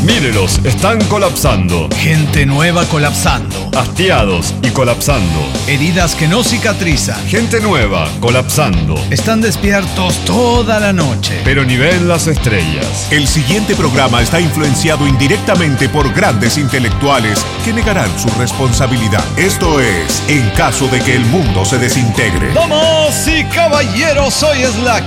Mírelos, están colapsando. Gente nueva colapsando. Hastiados y colapsando. Heridas que no cicatrizan. Gente nueva colapsando. Están despiertos toda la noche. Pero ni ven las estrellas. El siguiente programa está influenciado indirectamente por grandes intelectuales que negarán su responsabilidad. Esto es En caso de que el mundo se desintegre. Damas y caballeros, hoy es la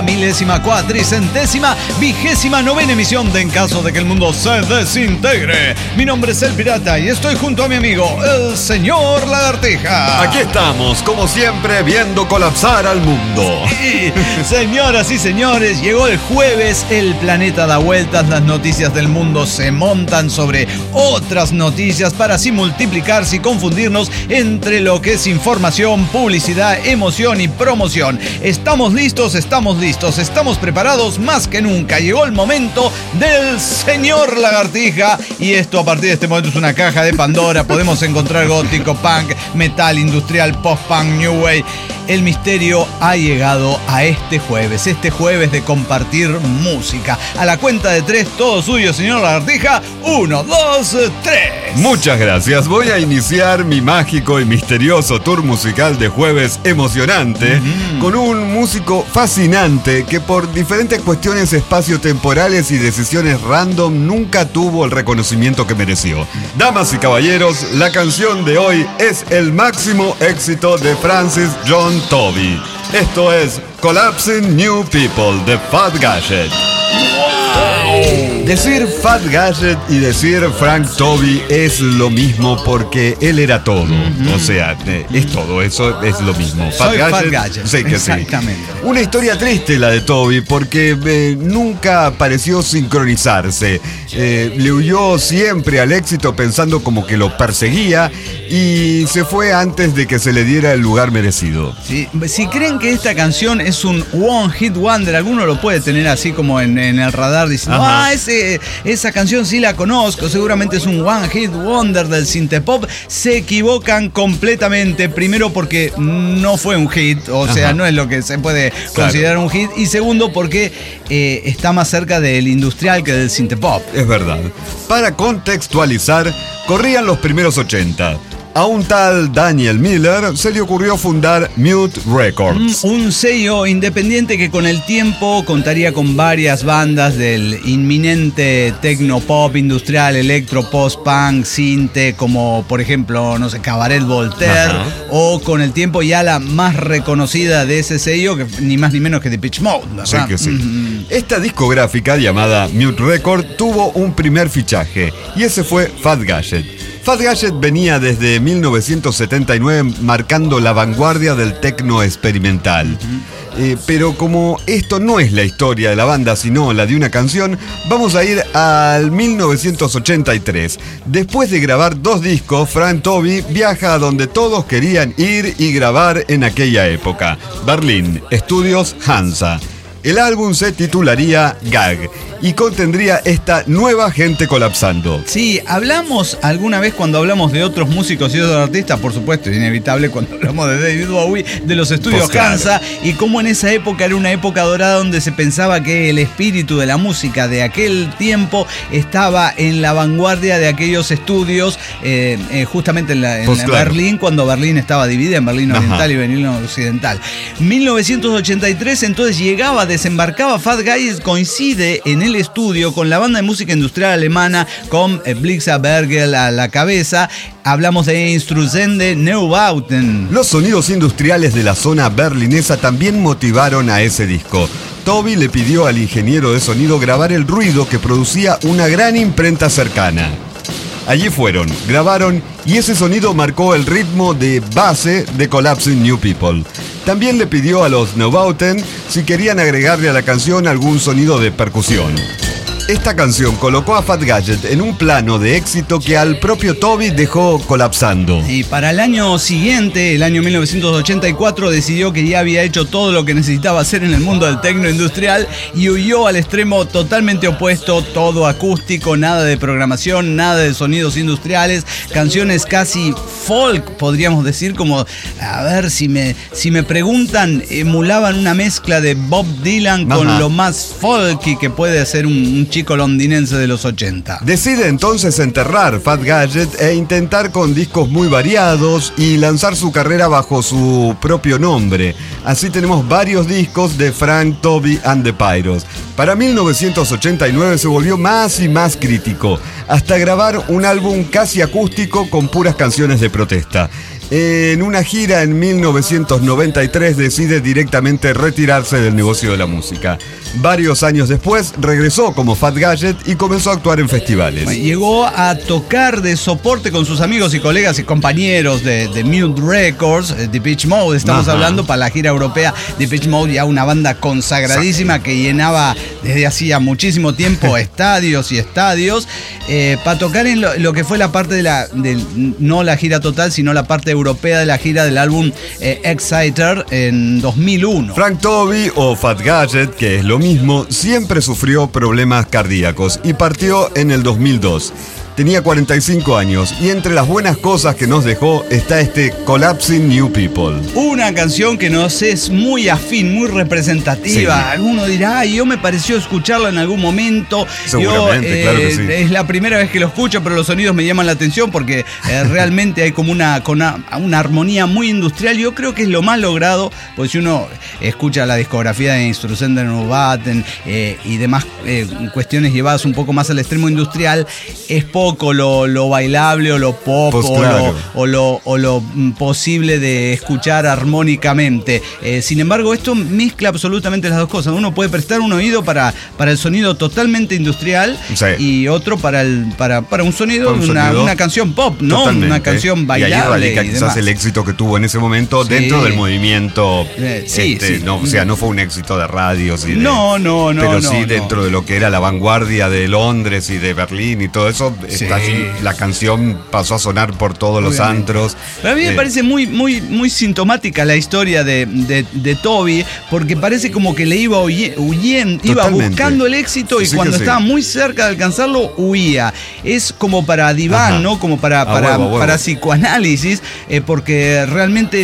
5.439ª emisión de En caso de que el mundo se desintegre. Mi nombre es El Pirata y estoy junto a mi amigo, el señor Lagartija. Aquí estamos, como siempre, viendo colapsar al mundo. Sí, señoras y señores, llegó el jueves, el planeta da vueltas, las noticias del mundo se montan sobre otras noticias para así multiplicarse y confundirnos entre lo que es información, publicidad, emoción y promoción. Estamos listos, estamos preparados más que nunca. Llegó el momento del señor Lagartija y esto a partir de este momento es una caja de Pandora. Podemos encontrar gótico, punk, metal, industrial, post-punk, new wave. El misterio ha llegado a este jueves de compartir música. A la cuenta de 3, todo suyo, señor Lagartija. 1, 2, 3. Muchas gracias. Voy a iniciar mi mágico y misterioso tour musical de jueves emocionante con un músico fascinante que por diferentes cuestiones espaciotemporales y decisiones random nunca tuvo el reconocimiento que mereció. Damas y caballeros, la canción de hoy es el máximo éxito de Francis John Tovey. Esto es Collapsing New People de Fat Gadget. Decir Fat Gadget y decir Frank Tovey es lo mismo porque él era todo. O sea, es todo, eso es lo mismo. Fat Gadget. Sí, que exactamente. Sí. Una historia triste la de Tovey porque nunca pareció sincronizarse. Le huyó siempre al éxito pensando como que lo perseguía y se fue antes de que se le diera el lugar merecido. Sí, si creen que esta canción es un one hit wonder, alguno lo puede tener así como en el radar diciendo, esa canción sí la conozco, seguramente es un one hit wonder del synthpop. Se equivocan completamente, primero porque no fue un hit, o sea, no es lo que se puede considerar un hit, y segundo porque está más cerca del industrial que del synthpop. Es verdad. Para contextualizar, corrían los primeros 80. A un tal Daniel Miller se le ocurrió fundar Mute Records. Un sello independiente que con el tiempo contaría con varias bandas del inminente tecno-pop, industrial, electro, post-punk, synth, como por ejemplo, no sé, Cabaret Voltaire, o con el tiempo ya la más reconocida de ese sello, que ni más ni menos que Depeche Mode, ¿verdad? Sí que sí. Esta discográfica llamada Mute Records tuvo un primer fichaje y ese fue Fat Gadget. Fat Gadget venía desde 1979 marcando la vanguardia del techno experimental. Pero como esto no es la historia de la banda, sino la de una canción, vamos a ir al 1983. Después de grabar 2 discos, Frank Tovey viaja a donde todos querían ir y grabar en aquella época: Berlín, Estudios Hansa. El álbum se titularía Gag y contendría esta nueva gente colapsando. Sí, hablamos alguna vez cuando hablamos de otros músicos y otros artistas, por supuesto, es inevitable cuando hablamos de David Bowie, de los estudios Hansa, y cómo en esa época era una época dorada donde se pensaba que el espíritu de la música de aquel tiempo estaba en la vanguardia de aquellos estudios, justamente en Berlín, cuando Berlín estaba dividida en Berlín Oriental y Berlín Occidental. 1983, entonces desembarcaba Fat Gadget, coincide en el estudio con la banda de música industrial alemana con Blixa Bergel a la cabeza. Hablamos de Instrusende Neubauten. Los sonidos industriales de la zona berlinesa también motivaron a ese disco. Tovey le pidió al ingeniero de sonido grabar el ruido que producía una gran imprenta cercana. Allí fueron, grabaron y ese sonido marcó el ritmo de base de Collapsing New People. También le pidió a los Neubauten si querían agregarle a la canción algún sonido de percusión. Esta canción colocó a Fat Gadget en un plano de éxito que al propio Tovey dejó colapsando. Y para el año siguiente, el año 1984, decidió que ya había hecho todo lo que necesitaba hacer en el mundo del techno industrial y huyó al extremo totalmente opuesto, todo acústico, nada de programación, nada de sonidos industriales, canciones casi folk, podríamos decir, como, a ver, si me preguntan, emulaban una mezcla de Bob Dylan con lo más folky que puede hacer un chico chico londinense de los 80. Decide entonces enterrar Fat Gadget e intentar con discos muy variados y lanzar su carrera bajo su propio nombre. Así tenemos varios discos de Frank Toby and the Pyros. Para 1989 se volvió más y más crítico, hasta grabar un álbum casi acústico con puras canciones de protesta. En una gira en 1993 decide directamente retirarse del negocio de la música. Varios años después regresó como Fat Gadget y comenzó a actuar en festivales. Llegó a tocar de soporte con sus amigos y colegas y compañeros de Mute Records, Depeche Mode, estamos hablando, para la gira europea. Depeche Mode, ya una banda consagradísima que llenaba desde hacía muchísimo tiempo estadios y estadios, para tocar en lo que fue la parte no la gira total, sino la parte europea de la gira del álbum Exciter en 2001. Frank Toby, o Fat Gadget, que es lo mismo, siempre sufrió problemas cardíacos y partió en el 2002. Tenía 45 años y entre las buenas cosas que nos dejó está este Collapsing New People. Una canción que nos es muy afín, muy representativa. Sí. Alguno dirá, yo me pareció escucharla en algún momento. Seguramente, claro que sí. Es la primera vez que lo escucho, pero los sonidos me llaman la atención porque realmente hay como una armonía muy industrial. Yo creo que es lo más logrado, porque si uno escucha la discografía de Instrucente Nubaten y demás cuestiones llevadas un poco más al extremo industrial, es poco lo bailable o lo pop, pues claro, o lo posible de escuchar armónicamente. Sin embargo, esto mezcla absolutamente las dos cosas. Uno puede prestar un oído para el sonido totalmente industrial, sí, y otro para un sonido de una canción pop, ¿no? Totalmente. Una canción bailable. Y ahí radica quizás el éxito que tuvo en ese momento, sí, dentro del movimiento. Sí. No, o sea, no fue un éxito de radios. No. Pero sí dentro de lo que era la vanguardia de Londres y de Berlín y todo eso. Sí. La canción pasó a sonar por todos los antros. Pero a mí me parece muy sintomática la historia de Toby, porque parece como que le iba huyendo, iba buscando el éxito y sí, cuando estaba muy cerca de alcanzarlo, huía. Es como para diván, ¿no? Como para psicoanálisis, porque realmente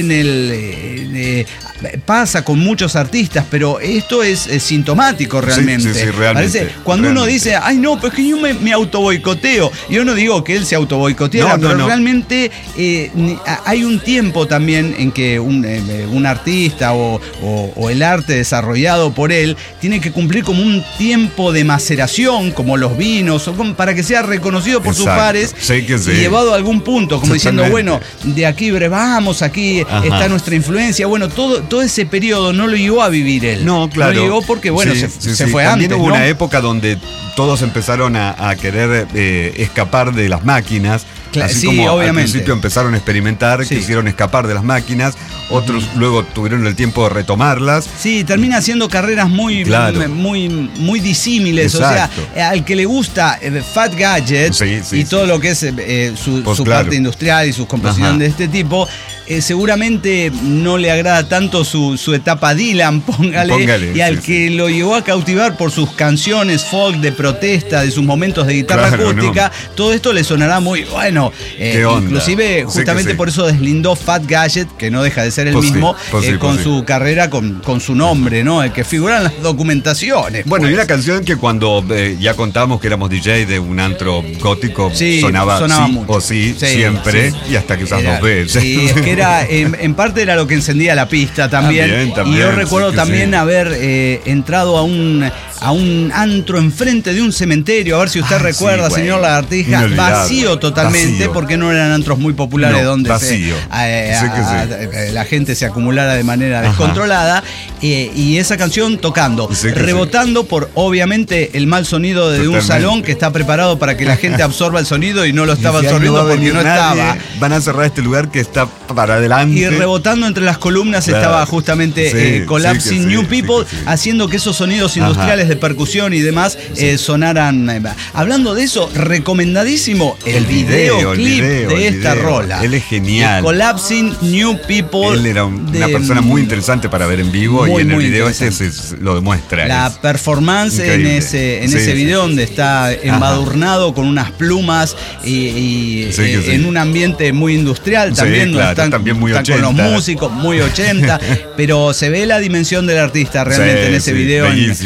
pasa con muchos artistas, pero esto es sintomático realmente. Sí, realmente. Parece, cuando uno dice, ay no, pero es que yo me autoboicoteo. Yo no digo que él se autoboicoteara, pero realmente hay un tiempo también en que un artista o el arte desarrollado por él tiene que cumplir como un tiempo de maceración, como los vinos, para que sea reconocido por sus pares y llevado a algún punto, como diciendo, bueno, de aquí brevamos, aquí está nuestra influencia. Bueno, todo ese periodo no lo llevó a vivir él. No, claro. No lo llevó porque, bueno, se fue también antes. Hubo una época donde todos empezaron a querer escapar de las máquinas. Así como obviamente. Al principio empezaron a experimentar, quisieron escapar de las máquinas, otros luego tuvieron el tiempo de retomarlas. Sí, termina haciendo carreras muy disímiles. Exacto. O sea, al que le gusta Fat Gadget y todo lo que es su parte industrial y sus composiciones de este tipo, seguramente no le agrada tanto su etapa Dylan, póngale, y al que lo llevó a cautivar por sus canciones folk de protesta, de sus momentos de guitarra acústica, todo esto le sonará muy bueno. Inclusive justamente por eso deslindó Fat Gadget, que no deja de ser el mismo, con su carrera, con su nombre, ¿no? El que figura en las documentaciones. Bueno, y una canción que cuando ya contamos que éramos DJ de un antro gótico, sonaba sí mucho. O siempre, y hasta quizás 2 veces. Sí, es que era, en parte era lo que encendía la pista también. Y yo recuerdo también haber entrado a un antro enfrente de un cementerio, a ver si usted recuerda, señor Lagartija, vacío totalmente, porque no eran antros muy populares donde la gente se acumulara de manera descontrolada, y esa canción tocando, rebotando por obviamente el mal sonido de un salón que está preparado para que la gente absorba el sonido y no lo estaba absorbiendo porque no estaba. Van a cerrar este lugar que está para adelante. Y rebotando entre las columnas estaba justamente Collapsing New People, haciendo que esos sonidos industriales de percusión y demás sonaran. Hablando de eso, recomendadísimo el videoclip de esta rola. Él es genial. Collapsing New People. Él era una persona muy interesante para ver en vivo, y en el video lo demuestra. La performance en ese video donde está embadurnado con unas plumas y en un ambiente muy industrial también. También muy 80. Con los músicos, muy 80, pero se ve la dimensión del artista realmente en ese video. Bellísimo.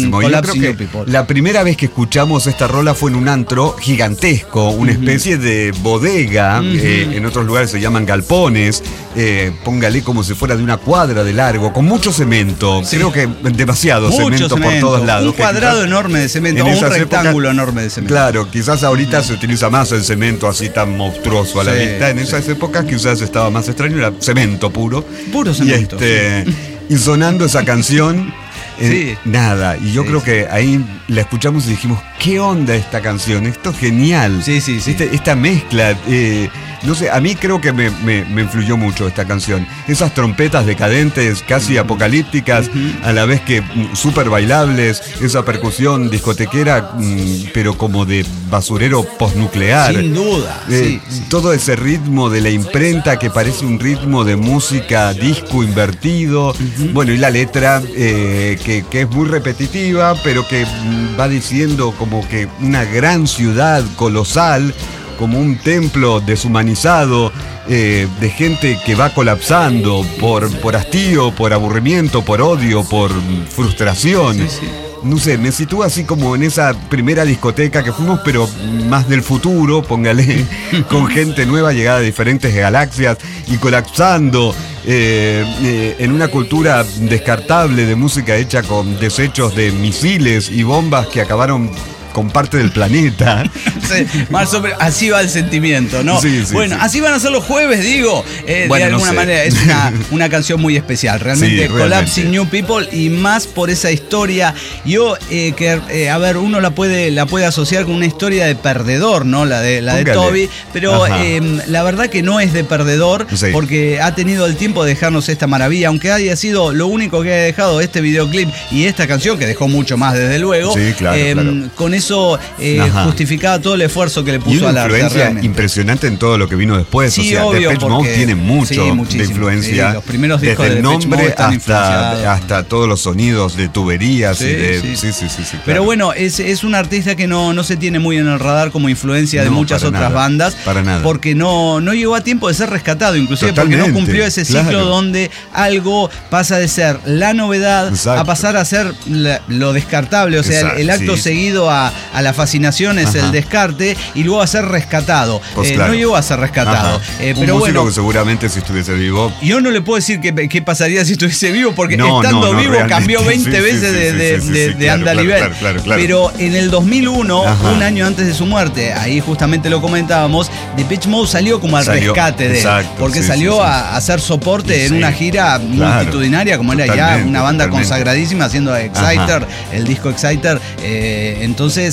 buenísimo. Yo Collapse creo New que People. la primera vez que escuchamos esta rola fue en un antro gigantesco, una especie de bodega, en otros lugares se llaman galpones, póngale como si fuera de una cuadra de largo, con mucho cemento, creo que demasiado cemento por todos lados. Un cuadrado enorme de cemento, o un rectángulo enorme de cemento. Claro, quizás ahorita se utiliza más el cemento así tan monstruoso a la vista. En esas épocas quizás estaba más extraño, era cemento puro. Puro cemento. Y sonando esa canción, nada. Y yo creo que ahí la escuchamos y dijimos, ¿qué onda esta canción? Esto es genial. Sí. Esta mezcla, no sé, a mí creo que me influyó mucho esta canción. Esas trompetas decadentes, casi apocalípticas, a la vez que súper bailables, esa percusión discotequera, pero como de basurero postnuclear. Sin duda. Todo ese ritmo de la imprenta que parece un ritmo de música disco invertido. Bueno, y la letra que es muy repetitiva, pero que va diciendo como que una gran ciudad colosal, como un templo deshumanizado, de gente que va colapsando por hastío, por aburrimiento, por odio, por frustración. No sé, me sitúa así como en esa primera discoteca que fuimos, pero más del futuro, póngale, con gente nueva llegada de diferentes galaxias y colapsando en una cultura descartable de música hecha con desechos de misiles y bombas que acabaron con parte del planeta. Más o menos, así va el sentimiento, ¿no? Así van a ser los jueves, digo. De alguna manera, es una canción muy especial. Realmente, Collapse New People, y más por esa historia. Yo, a ver, uno la puede asociar con una historia de perdedor, ¿no? La de Toby, pero la verdad que no es de perdedor, porque ha tenido el tiempo de dejarnos esta maravilla, aunque haya sido lo único que haya dejado este videoclip y esta canción, que dejó mucho más desde luego. Con eso justificaba todo el esfuerzo que le puso al arte. Y una influencia impresionante en todo lo que vino después. Sí, obvio, Depeche Mode tiene mucho de influencia. Los primeros discos desde de el nombre hasta todos los sonidos de tuberías. Pero bueno, es un artista que no se tiene muy en el radar como influencia de muchas otras bandas. Para nada. Porque no llegó a tiempo de ser rescatado, inclusive porque no cumplió ese ciclo donde algo pasa de ser la novedad a pasar a ser lo descartable. O sea, el acto seguido a la fascinación es el descarte, y luego a ser rescatado. No llegó a ser rescatado. Pero un músico que seguramente, si estuviese vivo, yo no le puedo decir qué pasaría si estuviese vivo, porque estando vivo realmente cambió 20 veces de andalivel. Claro. Pero en el 2001, un año antes de su muerte, ahí justamente lo comentábamos, Depeche Mode salió como al rescate de él, porque salió a hacer soporte en una gira multitudinaria, como era ya una banda consagradísima, haciendo Exciter, el disco Exciter. Entonces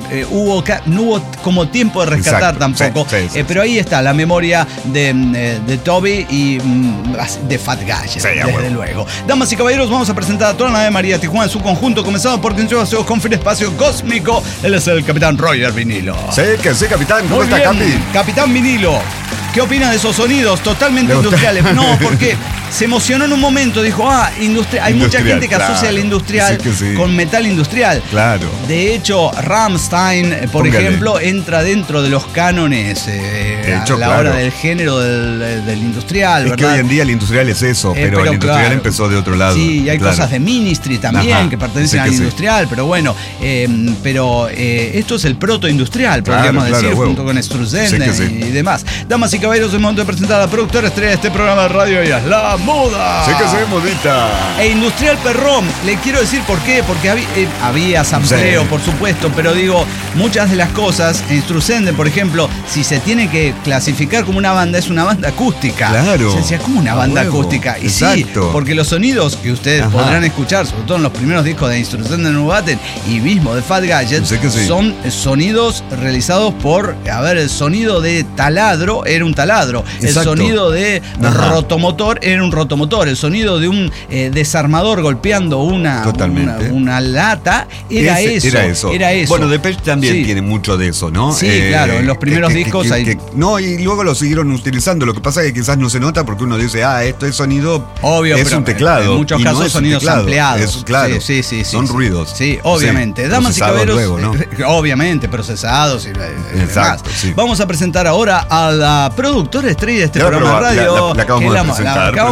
no hubo como tiempo de rescatar tampoco. Pero ahí está la memoria de Toby y de Fat Gadget, desde luego. Damas y caballeros, vamos a presentar a toda la nave María Tijuana en su conjunto, comenzando por quien lleva con fin espacio cósmico. Él es el Capitán Roger Vinilo. Sí, capitán. ¿Cómo está, Capi? Capitán Vinilo, ¿qué opina de esos sonidos totalmente industriales? No, porque se emocionó en un momento, dijo, hay mucha gente que asocia el industrial con metal industrial. Claro. De hecho, Rammstein, por ejemplo, entra dentro de los cánones a la hora del género del industrial, ¿verdad? Es que hoy en día el industrial es eso, pero el industrial empezó de otro lado. Sí, y hay cosas de Ministry también que pertenecen al industrial, pero bueno, esto es el proto-industrial, podríamos decir, junto con Struzzenden y demás. Damas y caballeros, es momento de presentar a la productora estrella de este programa de radio, ella es la Moda. Sí que se ve modita. E Industrial Perrón, le quiero decir por qué, porque había sampleo, por supuesto, pero digo, muchas de las cosas, en Struzzenden, por ejemplo, si se tiene que clasificar como una banda, es una banda acústica. Claro. Se decía, como una banda acústica. Y sí, porque los sonidos que ustedes podrán escuchar, sobre todo en los primeros discos de Struzzenden Unbound y mismo de Fat Gadget, son sonidos realizados por, el sonido de taladro era un taladro, el sonido de rotomotor era un rotomotor, el sonido de un desarmador golpeando una lata era eso. Bueno, Depeche también tiene mucho de eso, ¿no? Sí, claro, en los primeros discos hay... y luego lo siguieron utilizando. Lo que pasa es que quizás no se nota porque uno dice, esto es sonido, obvio, es un teclado. En muchos casos no sonidos ampliados. Claro, son ruidos. Sí, obviamente. Damas y caballeros, luego, ¿no? Obviamente, procesados y demás. Vamos a presentar ahora a la productora estrella de este programa de radio. La acabamos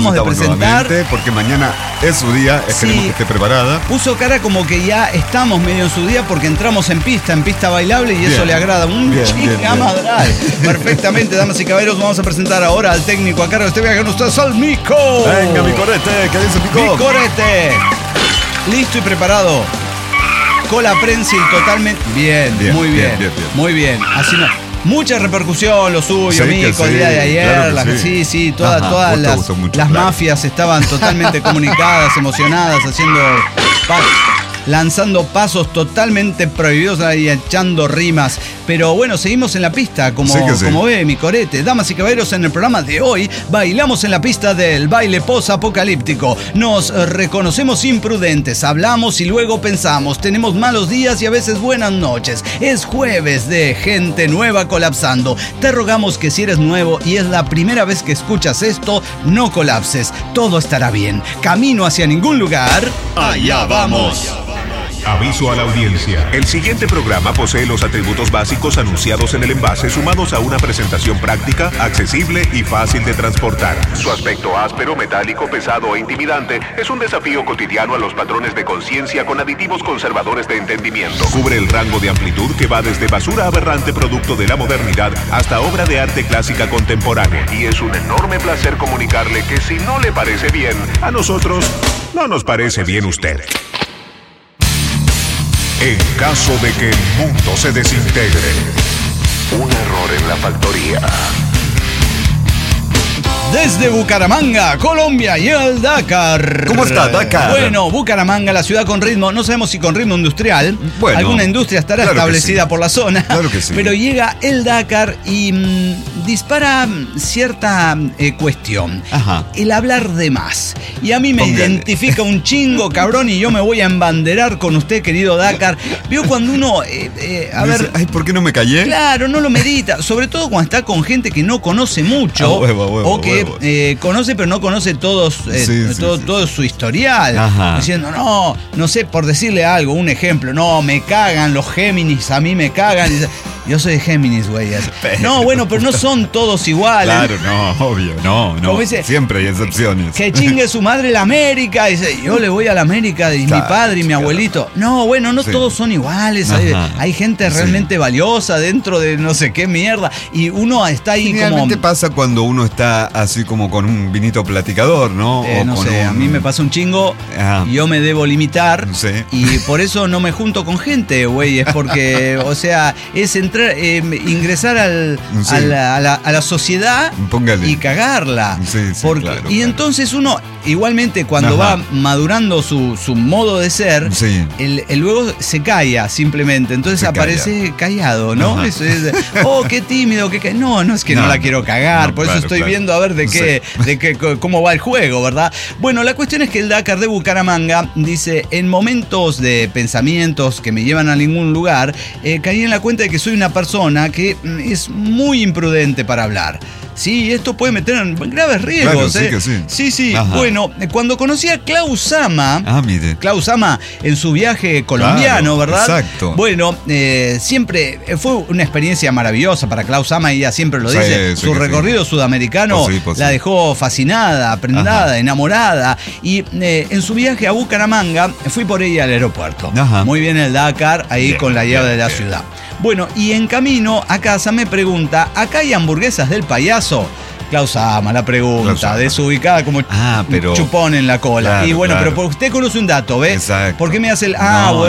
acabamos de presentar. Porque mañana es su día, esperemos que esté preparada. Puso cara como que ya estamos medio en su día porque entramos en pista bailable y eso le agrada un chingamadral. Perfectamente, damas y caballeros, vamos a presentar ahora al técnico a cargo de este viaje con ustedes, al Mico. Venga, mi corete, ¿qué dice Mico? Mi corete. Listo y preparado. Cola prensil totalmente. Bien, muy bien. Muy bien. Así no. Mucha repercusión lo suyo, Mico, el día de ayer. Claro que Todas las mafias estaban totalmente comunicadas, emocionadas, lanzando pasos totalmente prohibidos y echando rimas. Pero bueno, seguimos en la pista, como ve mi corete. Damas y caballeros, en el programa de hoy bailamos en la pista del baile post-apocalíptico. Nos reconocemos imprudentes, hablamos y luego pensamos. Tenemos malos días y a veces buenas noches. Es jueves de gente nueva colapsando. Te rogamos que si eres nuevo y es la primera vez que escuchas esto, no colapses. Todo estará bien. Camino hacia ningún lugar. Allá vamos. Aviso a la audiencia. El siguiente programa posee los atributos básicos anunciados en el envase, sumados a una presentación práctica, accesible y fácil de transportar. Su aspecto áspero, metálico, pesado e intimidante es un desafío cotidiano a los patrones de conciencia con aditivos conservadores de entendimiento. Cubre el rango de amplitud que va desde basura aberrante producto de la modernidad hasta obra de arte clásica contemporánea. Y es un enorme placer comunicarle que si no le parece bien, a nosotros no nos parece bien usted. En caso de que el mundo se desintegre, un error en la factoría. Desde Bucaramanga, Colombia y el Dakar. ¿Cómo está, Dakar? Bueno, Bucaramanga, la ciudad con ritmo, no sabemos si con ritmo industrial. Bueno, alguna industria estará establecida por la zona. Claro que sí. Pero llega el Dakar y dispara cierta cuestión. Ajá. El hablar de más. Y a mí me identifica un chingo, cabrón, y yo me voy a embanderar con usted, querido Dakar. Veo cuando uno, ver... Ay, ¿por qué no me callé? Claro, no lo medita. Sobre todo cuando está con gente que no conoce mucho. O que conoce pero no conoce todo su historial. Ajá. Diciendo, no sé, por decirle algo, un ejemplo, me cagan los Géminis, a mí me cagan. Yo soy de Géminis, güey. No, bueno, pero no son todos iguales. Claro, no, obvio, no. Dice, siempre hay excepciones. Que chingue su madre la América. Dice, yo le voy a la América y mi padre y mi abuelito. No, bueno, no todos son iguales. Hay gente realmente valiosa dentro de no sé qué mierda. Y uno está ahí generalmente pasa cuando uno está así como con un vinito platicador, ¿no? No sé, a mí me pasa un chingo. Y yo me debo limitar. Sí. Y por eso no me junto con gente, güey. Es porque, o sea, es ingresar a la sociedad. Póngale. Y cagarla. Sí, claro, y entonces uno, igualmente, cuando va madurando su modo de ser, el luego se calla simplemente. Entonces aparece callado, ¿no? Eso es, qué tímido, no es que no la quiero cagar. Por eso estoy viendo a ver cómo va el juego, ¿verdad? Bueno, la cuestión es que el Dakar de Bucaramanga dice, en momentos de pensamientos que me llevan a ningún lugar, caí en la cuenta de que soy una persona que es muy imprudente para hablar. Sí, esto puede meter en graves riesgos. Claro, sí. Ajá. Bueno, cuando conocí a Klaus Sama, Klaus Sama en su viaje colombiano, ¿verdad? Exacto. Bueno, siempre fue una experiencia maravillosa para Klaus Sama, ella siempre lo dice. Su recorrido sudamericano la dejó fascinada, prendada, enamorada. Y en su viaje a Bucaramanga, fui por ella al aeropuerto. Ajá. Muy bien el Dakar, ahí con la llave de la ciudad. Bueno, y en camino a casa me pregunta, ¿acá hay hamburguesas del payaso? Klaus Sama la pregunta, desubicada como chupón en la cola. Claro, y bueno, pero usted conoce un dato, ¿ves? Exacto. ¿Por qué me hace el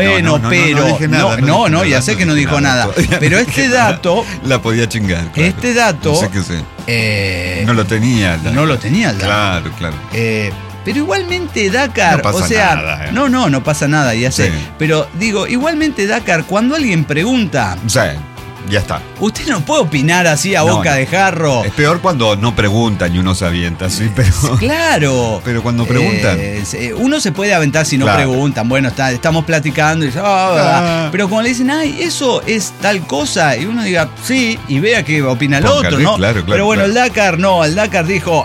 No, ya sé que no dijo nada. Pero este dato... La podía chingar. Claro. Este dato... No sé qué sé. No lo tenía. No lo tenía. Claro. Pero igualmente Dakar, no pasa nada, no pasa nada, ya sé. Pero digo, igualmente Dakar, cuando alguien pregunta... Sí. Ya está. Usted no puede opinar así a boca de jarro. Es peor cuando no preguntan y uno se avienta así, pero... Claro. Pero cuando preguntan... uno se puede aventar si no preguntan. Bueno, estamos platicando y pero cuando le dicen, eso es tal cosa, y uno diga, sí, y vea que opina el otro, ¿no? Claro, pero bueno, el Dakar no, el Dakar dijo,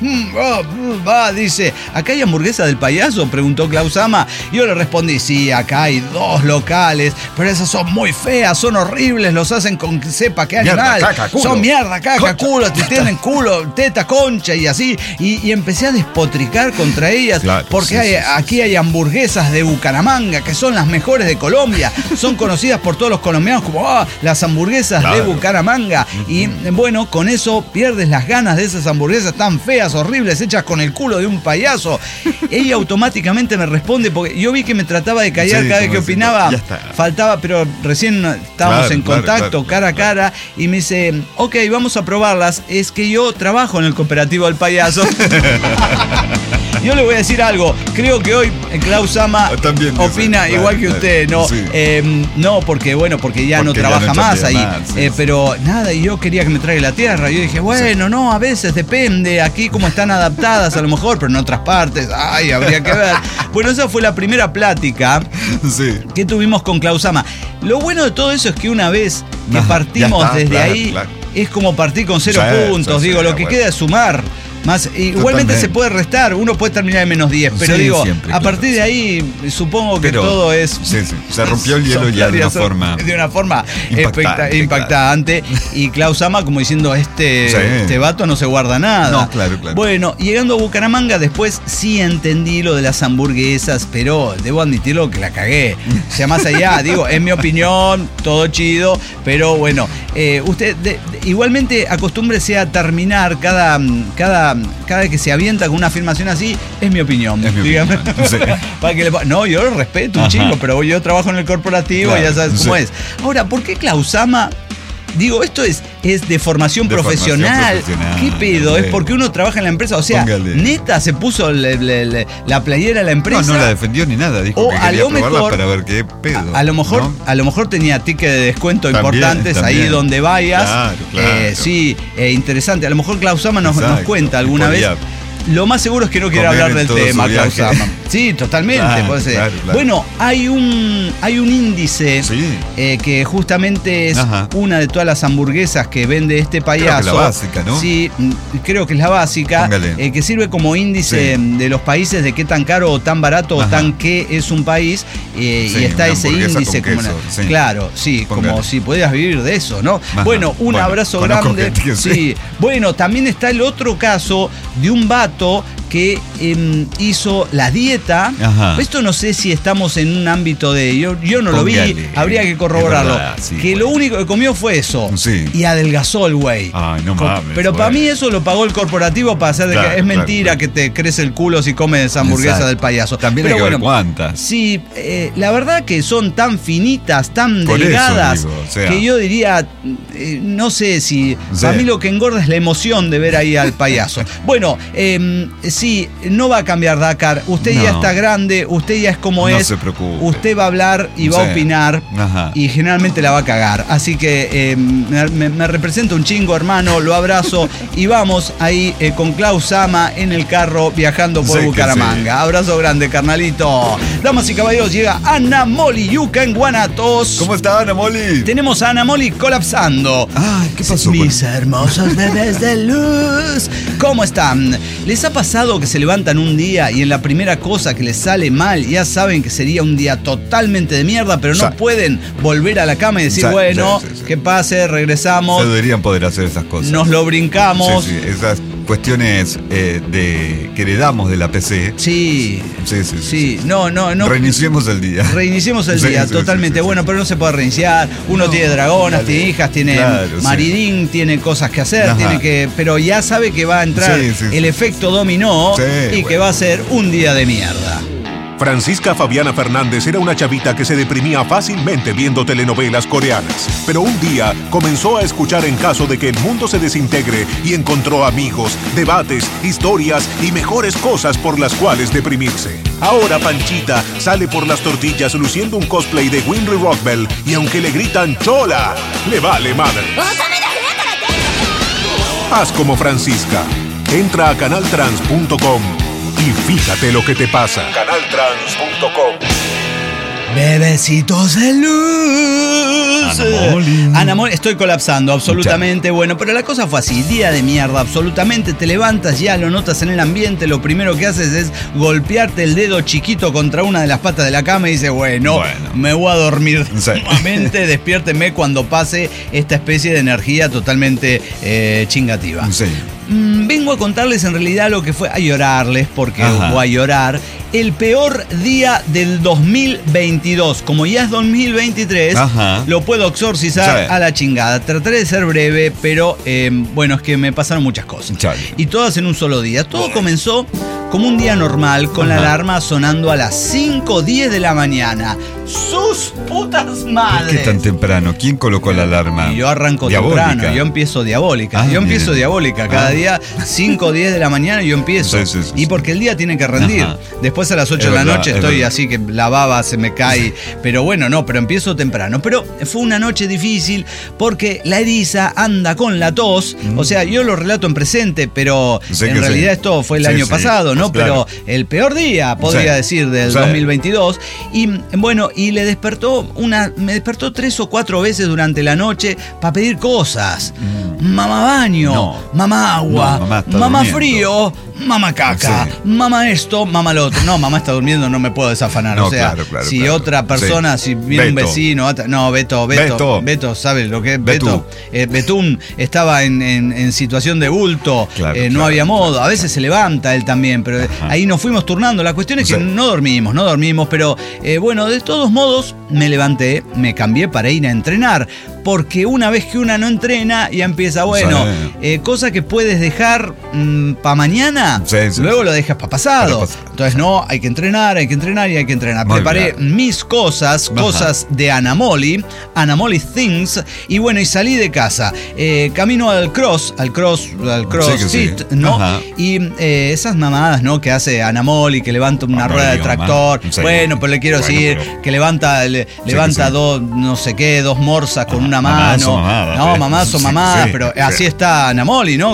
dice, ¿acá hay hamburguesa del payaso? Preguntó Klaus Sama. Yo le respondí, sí, acá hay 2 locales, pero esas son muy feas, son horribles, los hacen hacen con sepa qué Mierda, animal. caca, culo. Son mierda, caca, Concha. culo, te tienen culo, teta, concha y así. Y empecé a despotricar contra ellas. Claro, porque sí. aquí hay hamburguesas de Bucaramanga que son las mejores de Colombia. Son conocidas por todos los colombianos como las hamburguesas de Claro. Bucaramanga. Y bueno, con eso pierdes las ganas de esas hamburguesas tan feas, horribles, hechas con el culo de un payaso. Ella automáticamente me responde, porque yo vi que me trataba de callar Sí, cada vez como que diciendo, opinaba. ya está. Faltaba, pero recién estábamos Claro, en claro, contacto, claro, cara a cara, y me dice, ok, vamos a probarlas. Es que yo trabajo en el cooperativo del payaso. Yo le voy a decir algo. Creo que hoy Klaus Sama También dice, opina claro, igual que claro, usted, ¿no? sí. No, porque ya no Porque ya trabaja no más ahí. chambea más, sí, Pero nada, y yo quería que me traiga la tierra. Yo dije, bueno, no, a veces depende. Aquí como están adaptadas a lo mejor, pero en otras partes, ay, habría que ver. Bueno, esa fue la primera plática Sí. que tuvimos con Klaus Sama. Lo bueno de todo eso es que una vez que Ajá, partimos ya está, desde claro, ahí, claro. es como partir con 0 Sí, puntos. sí, Digo, sí, lo que bueno. queda es sumar. Más, igualmente Totalmente. se puede restar, uno puede terminar en menos 10, pero Sí, digo, siempre, a claro, partir de ahí supongo que Pero, todo es... sí, se rompió el hielo ya de una forma impactante, impactante. Y Klaus Sama como diciendo, este vato no se guarda nada. No, claro. Bueno, llegando a Bucaramanga después sí entendí lo de las hamburguesas, pero debo admitirlo que la cagué. O sea, más allá, digo, en mi opinión, todo chido, pero bueno, usted igualmente acostúmbrese a terminar cada vez que se avienta con una afirmación así, es mi opinión. Es mi dígame. opinión, sí. Para que no, yo lo respeto un Ajá. chingo, pero yo trabajo en el corporativo, Claro, ya sabes cómo sí. es. Ahora, ¿por qué Klaus Sama? Digo, esto es de formación De profesional. formación profesional, ¿Qué pedo? sí. Es porque uno trabaja en la empresa. O sea, Póngale. neta se puso la playera a la empresa. No la defendió ni nada, dijo O que a quería lo probarla mejor- para ver qué pedo. A lo mejor, ¿no? a lo mejor tenía tickets de descuento También, importantes ahí también. donde vayas. Claro. Sí, interesante. A lo mejor Klaus Sama nos Exacto. cuenta alguna vez. Podía Lo más seguro es que no quiere comer hablar en del todo tema, su Klaus viaje. Sama. Sí, totalmente. Claro, puede ser. claro. Bueno, hay un índice Sí. que justamente es Ajá. una de todas las hamburguesas que vende este payaso. la básica, ¿no? Sí, creo que es la básica. Póngale. Que sirve como índice Sí. de los países de qué tan caro o tan barato o Ajá. tan qué es un país. Y Sí, está una ese hamburguesa índice con como queso, sí. claro, sí, Póngale. como si pudieras vivir de eso, ¿no? Ajá. Bueno, un Bueno, abrazo conozco grande. gente que sí. Sí. Bueno, también está el otro caso de un vato que hizo la dieta. Ajá. Esto no sé si estamos en un ámbito de... Yo no lo vi, Póngale. habría que corroborarlo. Es verdad, sí, que bueno. lo único que comió fue eso. Sí. Y adelgazó el güey. Ay, no mames, Pero para bueno. mí eso lo pagó el corporativo para hacer de Claro, que es mentira claro. que te crece el culo si comes hamburguesa Exacto. del payaso. También Pero hay que ver bueno, cuántas. Sí, la verdad que son tan finitas, tan Por eso delgadas, digo, o sea. que yo diría, no sé si... Sí. Para mí lo que engorda es la emoción de ver ahí al payaso. Bueno, sí, no va a cambiar Dakar. Usted ya No. está grande, usted ya es como No es. se preocupe. Usted va a hablar y va a Sí. opinar. Ajá. Y generalmente la va a cagar. Así que me representa un chingo, hermano. Lo abrazo. Y vamos ahí con Klaus Sama en el carro viajando por Sí que Bucaramanga. sí. Abrazo grande, carnalito. Damas y caballeros, llega Ana Moli Yuca en Guanatos. ¿Cómo está, Ana Moli? Tenemos a Ana Moli colapsando. Ay, ¿qué pasó? Mis hermosos bebés de luz. ¿Cómo están? ¿Les ha pasado que se levantan un día y en la primera cosa que les sale mal ya saben que sería un día totalmente de mierda, pero no Sí. pueden volver a la cama y decir, Sí, bueno, sí. que pase, regresamos, Se deberían poder hacer esas cosas. nos lo brincamos? Sí, esas cuestiones que heredamos de la PC. Sí. Sí. No. Reiniciemos el día. Reiniciemos el Sí, día, sí, totalmente. sí, sí, Bueno, sí. pero no se puede reiniciar. Uno No, tiene dragonas, dale. tiene hijas, tiene Claro, sí. maridín, tiene cosas que hacer, Ajá. pero ya sabe que va a entrar Sí, sí, el sí. efecto dominó Sí, y que bueno. va a ser un día de mierda. Francisca Fabiana Fernández era una chavita que se deprimía fácilmente viendo telenovelas coreanas. Pero un día comenzó a escuchar En caso de que el mundo se desintegre y encontró amigos, debates, historias y mejores cosas por las cuales deprimirse. Ahora Panchita sale por las tortillas luciendo un cosplay de Winry Rockbell y aunque le gritan ¡Chola!, le vale madre. Haz como Francisca. Entra a canaltrans.com y fíjate lo que te pasa. Canaltrans.com. Bebecitos de luz. Anamoli, estoy colapsando absolutamente. Bueno, pero la cosa fue así, día de mierda, absolutamente. Te levantas, ya lo notas en el ambiente, lo primero que haces es golpearte el dedo chiquito contra una de las patas de la cama y dices, bueno, me voy a dormir nuevamente, despiérteme cuando pase esta especie de energía totalmente chingativa. Sí. Vengo a contarles en realidad lo que fue, a llorarles, porque voy a llorar, el peor día del 2022. Como ya es 2023, lo puedo exorcizar a la chingada. Trataré de ser breve, pero bueno, es que me pasaron muchas cosas. Y todas en un solo día. Todo comenzó como un día normal, con la alarma sonando a las 5:10 de la mañana. ¡Sus putas madres! ¿Por qué tan temprano? ¿Quién colocó la alarma? Y yo arranco temprano, yo empiezo diabólica. Cada día, 5:10 de la mañana, yo empiezo. Sí. Y porque el día tiene que rendir. Después a las 8 de la noche estoy así que la baba se me cae. Pero bueno, pero empiezo temprano. Pero fue una noche difícil porque la eriza anda con la tos. O sea, yo lo relato en presente, pero en realidad esto fue el año pasado, ¿no? Claro. Pero el peor día, podría decir, del 2022. Y bueno, y me despertó 3 o 4 veces durante la noche para pedir cosas. Mamá baño, mamá agua, mamá frío, mamá caca, mamá esto, mamá lo otro. No, mamá está durmiendo, no me puedo desafanar. O sea, si otra persona, si viene un vecino, Beto, ¿sabes lo que es Beto? Betún estaba en situación de bulto, no había modo. A veces se levanta él también, pero ahí nos fuimos turnando. La cuestión es que no dormimos, pero bueno, de todos modos me levanté, me cambié para ir a entrenar, porque una vez que una no entrena, ya empieza, cosa que puedes dejar para mañana, luego lo dejas para pasado. Entonces no, hay que entrenar. Preparé mis cosas de Anamoli Things, y bueno, y salí de casa. Camino al CrossFit, ¿no? Y esas mamadas, ¿no? Que hace Anamoli, que levanta una rueda de tractor. Bueno, pero le quiero decir que levanta dos morsas con una mano. Mamadas, pero así está Anamoli, ¿no?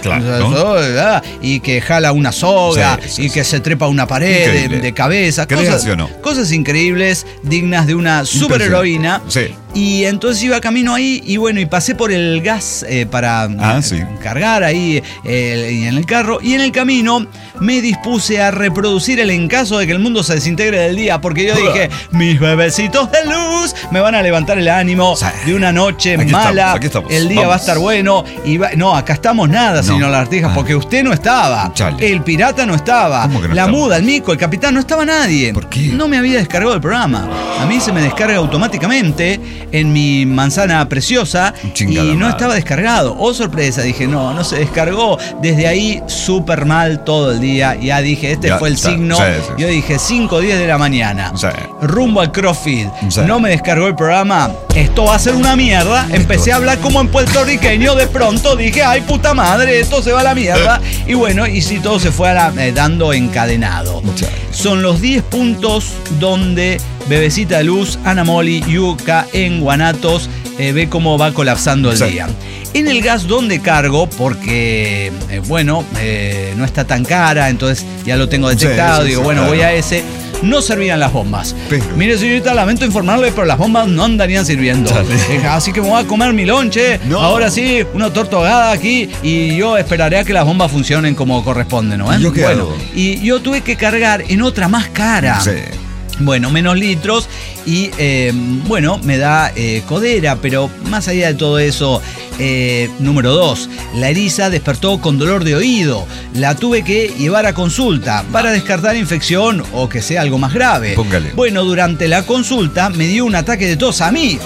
Y que jala una soga, y que se trepa una pared de cabeza. Cosas increíbles, dignas de una superheroína. Y entonces iba camino ahí, y bueno, y pasé por el gas para cargar ahí en el carro, y en el camino me dispuse a reproducir el en caso de que el mundo se desintegre del día, porque yo dije, mis bebecitos de luz me van a levantar el ánimo de una noche mala, aquí estamos. El día va a estar bueno, y no, acá estamos nada, señor Lartija, porque usted no estaba, el pirata no estaba, la muda, el mico, el capitán, no estaba nadie. ¿Por qué? No me había descargado el programa. A mí se me descarga automáticamente en mi manzana preciosa, y no estaba descargado. Oh, sorpresa, dije, no se descargó. Desde ahí, súper mal todo el día. Ya dije, este fue el signo. Yo dije, 5:10 de la mañana. Rumbo al CrossFit. No me descargó el programa. Esto va a ser una mierda. Empecé a hablar como en puertorriqueño. De pronto dije, ay, puta madre, esto se va a la mierda. Y bueno, y sí, todo se fue dando encadenado. Son los 10 puntos donde Bebecita de Luz, Anamoli, Yuka en Guanatos, ve cómo va colapsando el día. En el gas donde cargo, porque no está tan cara, entonces ya lo tengo detectado, voy a ese. No servían las bombas. Mire, señorita, lamento informarle, pero las bombas no andarían sirviendo. Así que me voy a comer mi lonche. Ahora sí, una torta ahogada aquí, y yo esperaré a que las bombas funcionen como corresponde, ¿no? ¿Yo qué hago? Y yo tuve que cargar en otra más cara. Bueno, menos litros, y me da codera, pero más allá de todo eso, número 2, la eriza despertó con dolor de oído. La tuve que llevar a consulta para descartar infección o que sea algo más grave. Póngale. Bueno, durante la consulta me dio un ataque de tos a mí.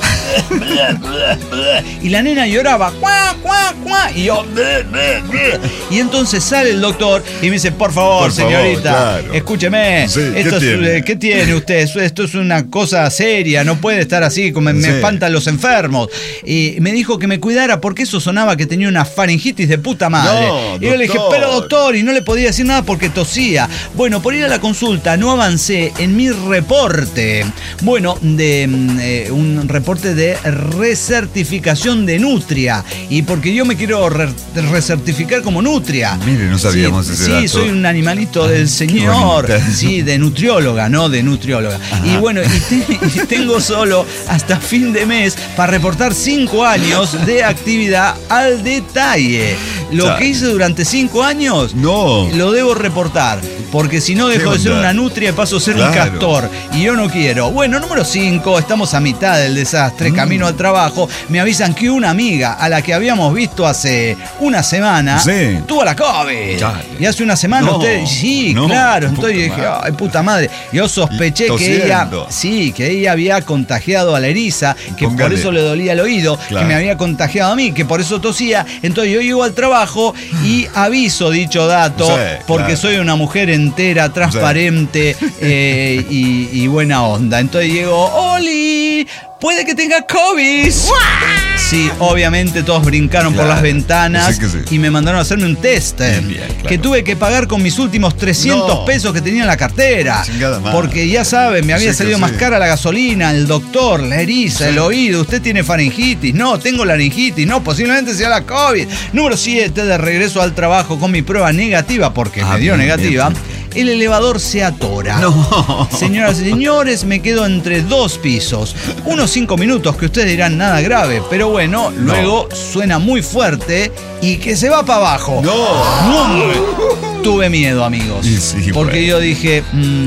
Y la nena lloraba, ¡cuá, cuá, cuá! Y yo, y entonces sale el doctor y me dice, por favor, señorita, escúcheme, ¿qué tiene usted? Esto es una cosa seria, no puede estar así, como me espantan los enfermos. Y me dijo que me cuidara porque eso sonaba que tenía una faringitis de puta madre. Y yo le dije, pero doctor, y no le podía decir nada porque tosía. Bueno, por ir a la consulta no avancé en mi reporte. Bueno, de un reporte de recertificación de Nutria. Y porque yo me quiero recertificar como nutria. Mire, no sabíamos ese dato. Sí, soy un animalito del señor. Sí, de nutrióloga, ¿no? De nutrióloga. Ajá. Y bueno, y tengo solo hasta fin de mes para reportar 5 años de actividad al detalle. Lo que hice durante 5 años, lo debo reportar. Porque si no dejo de ser una nutria y paso a ser un castor. Y yo no quiero. Bueno, número 5, estamos a mitad del desastre, camino al trabajo. Me avisan que una amiga a la que habíamos visto hace una semana tuvo la COVID. Chale. Y hace una semana claro. Entonces dije, ay, puta madre. Yo sospeché que ella había contagiado a la eriza, que por eso le dolía el oído, que me había contagiado a mí, que por eso tosía. Entonces yo llego al trabajo y aviso dicho dato, porque soy una mujer entera, transparente y buena onda. Entonces llego, ¡Oli! Puede que tenga COVID. Sí, obviamente todos brincaron por las ventanas y me mandaron a hacerme un test que tuve que pagar con mis últimos 300 pesos que tenía en la cartera. Porque ya saben, me había salido más cara la gasolina, el doctor, la eriza, el oído. Usted tiene faringitis. No, tengo laringitis. No, posiblemente sea la COVID. Número 7, de regreso al trabajo con mi prueba negativa, porque me dio negativa. El elevador se atora. Señoras y señores, me quedo entre 2 pisos. Unos 5 minutos que ustedes dirán nada grave, pero bueno, luego suena muy fuerte y que se va para abajo. Tuve miedo, amigos. Porque yo dije,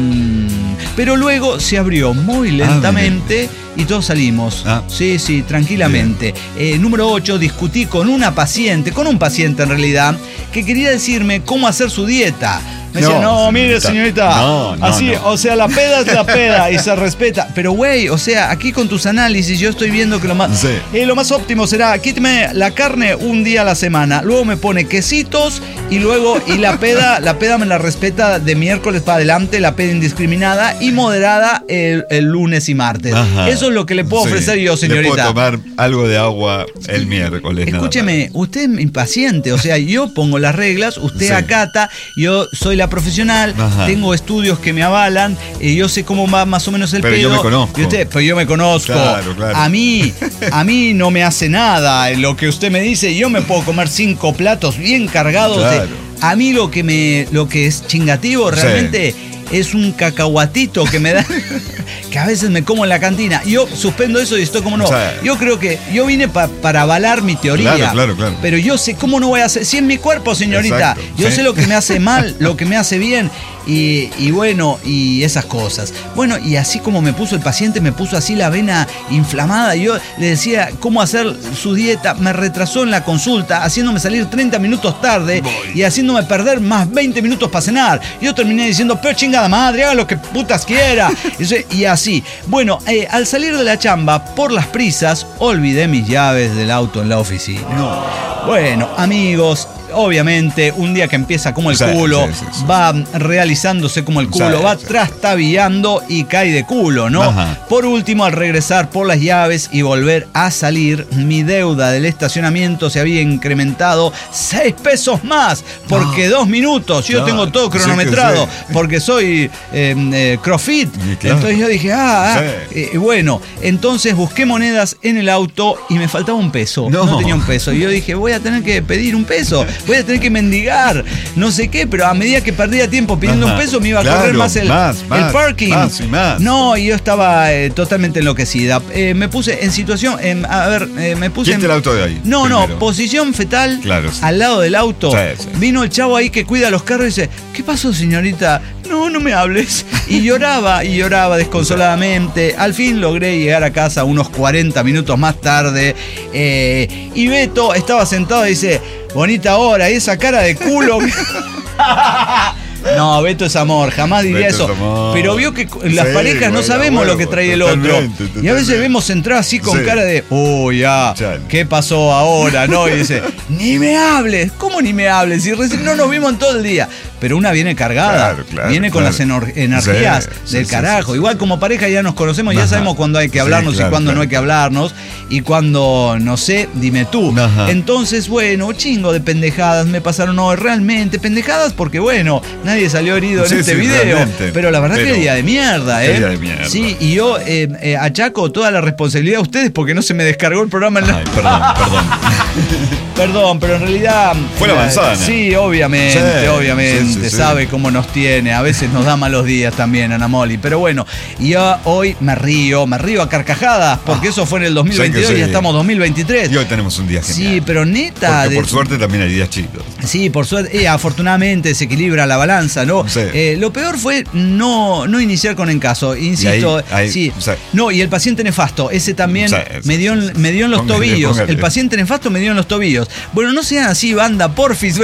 pero luego se abrió muy lentamente y todos salimos. Sí, tranquilamente. Número 8, discutí con un paciente en realidad, que quería decirme cómo hacer su dieta. Me decía, mire señorita, o sea, la peda es la peda y se respeta. Pero güey, o sea, aquí con tus análisis yo estoy viendo que lo más óptimo será, quíteme la carne un día a la semana, luego me pone quesitos y la peda me la respeta de miércoles para adelante, la peda indiscriminada y moderada el lunes y martes. Eso es lo que le puedo ofrecer yo, señorita. Le puedo tomar algo de agua el miércoles. Escúcheme, usted es impaciente, o sea, yo pongo las reglas, usted acata, yo soy la profesional, tengo estudios que me avalan, yo sé cómo va más o menos el pedo. Yo me conozco. Pero yo me conozco. Claro. A mí no me hace nada lo que usted me dice. Yo me puedo comer 5 platos bien cargados. A mí lo que es chingativo realmente es un cacahuatito que me da, que a veces me como en la cantina. Yo suspendo eso y estoy como no. Yo creo que yo vine para avalar mi teoría. Claro. Pero yo sé cómo no voy a hacer. Si es mi cuerpo, señorita. Yo sé lo que me hace mal, lo que me hace bien. Y bueno, y esas cosas. Bueno, y así como me puso el paciente, me puso así la vena inflamada. Yo le decía cómo hacer su dieta. Me retrasó en la consulta, haciéndome salir 30 minutos tarde y haciéndome perder más 20 minutos para cenar. Yo terminé diciendo, pero chingada madre, haga lo que putas quiera. Y así. Bueno, al salir de la chamba, por las prisas, olvidé mis llaves del auto en la oficina. Bueno, amigos, obviamente, un día que empieza como el culo, va realizándose como el culo, va trastabilando y cae de culo, ¿no? Por último, al regresar por las llaves y volver a salir, mi deuda del estacionamiento se había incrementado 6 pesos más, porque 2 minutos, yo tengo todo cronometrado, porque soy CrossFit. Entonces yo dije, bueno, entonces busqué monedas en el auto y me faltaba un peso, no tenía un peso. Y yo dije, voy a tener que pedir un peso. Voy a tener que mendigar, no sé qué, pero a medida que perdía tiempo pidiendo un peso me iba a correr más el parking. Más. No, y yo estaba totalmente enloquecida. Me puse en situación, me puse ¿Quién el auto de ahí? No, posición fetal, al lado del auto. Vino el chavo ahí que cuida los carros y dice, ¿qué pasó, señorita? No me hables. Y lloraba desconsoladamente. Al fin logré llegar a casa unos 40 minutos más tarde. Y Beto estaba sentado y dice, bonita hora, y esa cara de culo. No, Beto es amor, jamás diría eso. Pero vio que las parejas no sabemos lo que trae el otro. Y a veces vemos entrar así con cara de, ¿qué pasó ahora? ¿No? Y dice, ni me hables. ¿Cómo ni me hables? Si recién no nos vimos en todo el día. pero una viene cargada, viene con las energías del carajo. Igual como pareja ya nos conocemos, ya sabemos cuándo hay que hablarnos y cuándo no hay que hablarnos, y cuando, no sé, dime tú. Entonces, bueno, chingo de pendejadas me pasaron hoy, realmente pendejadas, porque bueno, nadie salió herido en este video, pero la verdad que día de mierda, día de mierda. Sí, y yo achaco toda la responsabilidad a ustedes porque no se me descargó el programa en Ay, perdón. Perdón, pero en realidad fue la manzana. Sí, obviamente, sabe cómo nos tiene. A veces nos da malos días también, Ana Moli. Pero bueno, y yo hoy me río a carcajadas, porque eso fue en el 2022 y ya estamos en 2023. Y hoy tenemos un día genial. Sí, pero neta. Porque por suerte también hay días chicos. Sí, por suerte, afortunadamente se equilibra la balanza, ¿no? Sí. Lo peor fue no iniciar con encaso, insisto. No, y el paciente nefasto, ese también me dio en los tobillos. El paciente nefasto me dio en los tobillos. Bueno, no sean así, banda, porfis.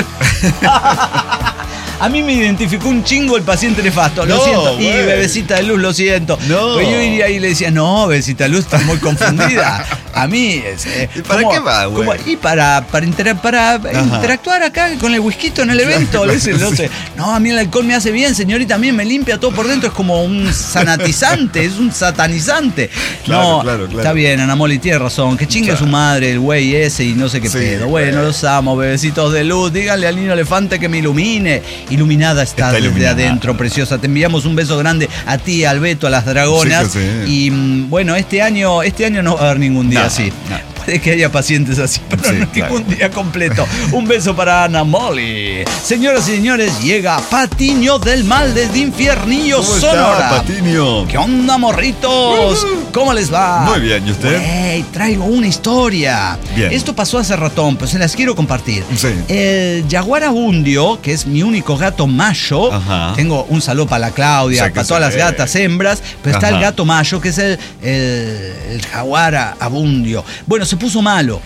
A mí me identificó un chingo el paciente nefasto. Lo siento. Y Bebecita de Luz, lo siento. No. Pues yo iría ahí y le decía, no, Bebecita de Luz, estás muy confundida. A mí. ¿Y para qué va, güey? Y para interactuar acá con el whisky en el evento. No sé. No, a mí el alcohol me hace bien, señorita, a mí me limpia todo por dentro. Es como un sanatizante, es un satanizante. Claro. Está bien, Ana Moli, tiene razón. Que chingue su madre, el güey ese, y no sé qué pedo. Bueno, los amo, Bebecitos de Luz. Díganle al niño elefante que me ilumine. Iluminada está desde adentro, preciosa. Te enviamos un beso grande a ti, al Beto, a las dragonas. Y bueno, este año no va a haber ningún día así. Puede que haya pacientes así, pero no ningún día completo. Un beso para Ana Moli. Señoras y señores, llega Patiño del Mal desde Infiernillo, Sonora. Patiño. ¿Qué onda, morritos? ¿Cómo les va? Muy bien, ¿y usted? Traigo una historia. Bien. Esto pasó hace ratón, pues se las quiero compartir. Sí. El jaguar abundio, que es mi único gato macho, tengo un saludo para la Claudia, para todas las gatas hembras, pero está el gato macho, que es el jaguar abundio. Bueno, se puso malo.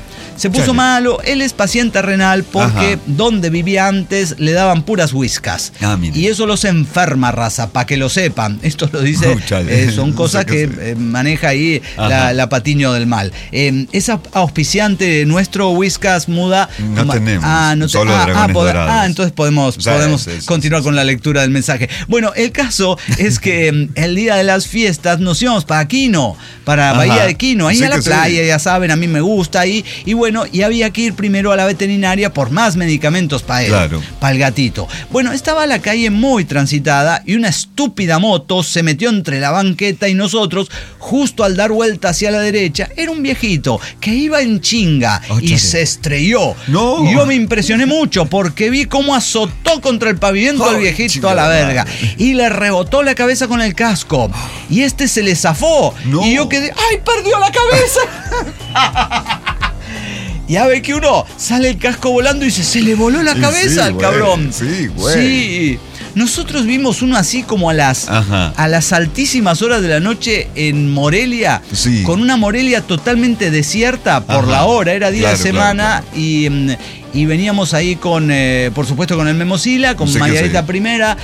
Él es paciente renal porque donde vivía antes le daban puras whiskas. Y eso los enferma, raza, para que lo sepan. Esto lo dice, son cosas que maneja ahí la Patiño del Mal. Es auspiciante nuestro Whiskas Muda. No tenemos. Entonces podemos continuar con la lectura del mensaje. Bueno, el caso es que el día de las fiestas nos íbamos para Quino, para Bahía de Quino, ahí a la playa, ya saben, a mí me gusta ahí. Y bueno, y había que ir primero a la veterinaria por más medicamentos para él, para el gatito. Bueno, estaba la calle muy transitada y una estúpida moto se metió entre la banqueta y nosotros, justo al dar vuelta hacia la derecha. Era un viejito que iba en chinga y se estrelló. No. Y yo me impresioné mucho porque vi cómo azotó contra el pavimento al viejito a la verga y le rebotó la cabeza con el casco. Y este se le zafó. Y yo quedé, ¡ay, perdió la cabeza! Ya ve que uno sale el casco volando y se le voló la cabeza al cabrón. Sí. Nosotros vimos uno así como a las altísimas horas de la noche en Morelia, con una Morelia totalmente desierta por la hora, era día de semana. Y veníamos ahí por supuesto, con el Memosila, con Margarita Primera.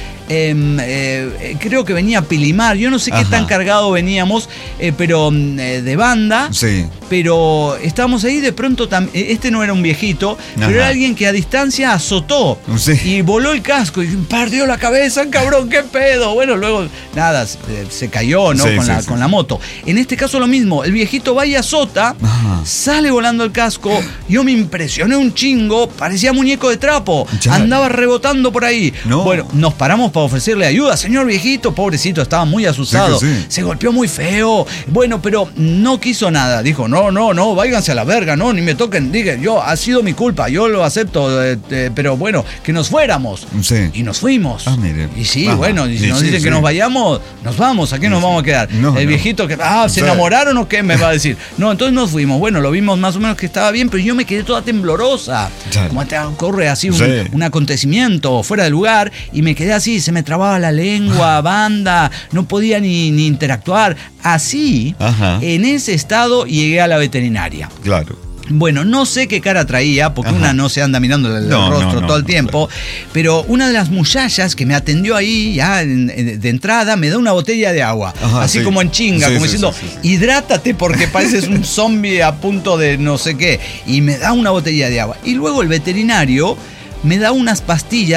Creo que venía Pilimar. Yo no sé qué tan cargado veníamos, pero de banda. Sí. Pero estábamos ahí, de pronto, este no era un viejito, pero era alguien que a distancia azotó y voló el casco y perdió la cabeza, cabrón, qué pedo. Bueno, luego, nada, se cayó, ¿no? Con la moto. En este caso lo mismo, el viejito va y azota, sale volando el casco. Yo me impresioné un chingo, parecía muñeco de trapo, andaba rebotando por ahí. Bueno, nos paramos para ofrecerle ayuda. Señor viejito, pobrecito, estaba muy asustado, se golpeó muy feo. Bueno, pero no quiso nada, dijo, no, váyanse a la verga, no, ni me toquen, dije, ha sido mi culpa, yo lo acepto, pero bueno, que nos fuéramos. Y nos fuimos. Mire. Y si nos dicen que nos vayamos, nos vamos, ¿a qué nos vamos a quedar? El viejito que, ¿se enamoraron o qué me va a decir? No, entonces nos fuimos. Bueno, lo vimos más o menos que estaba bien, pero yo me quedé toda temblorosa. Como te ocurre así un acontecimiento fuera de lugar, y me quedé así, se me trababa la lengua, banda, no podía ni interactuar. Así, en ese estado, llegué a la veterinaria. Claro. Bueno, no sé qué cara traía, porque una no se anda mirando el rostro todo el tiempo, pero una de las muchachas que me atendió ahí, ya de entrada, me da una botella de agua, así como en chinga, como diciendo, hidrátate porque pareces un zombie a punto de no sé qué, y me da una botella de agua. Y luego el veterinario me da unas pastillas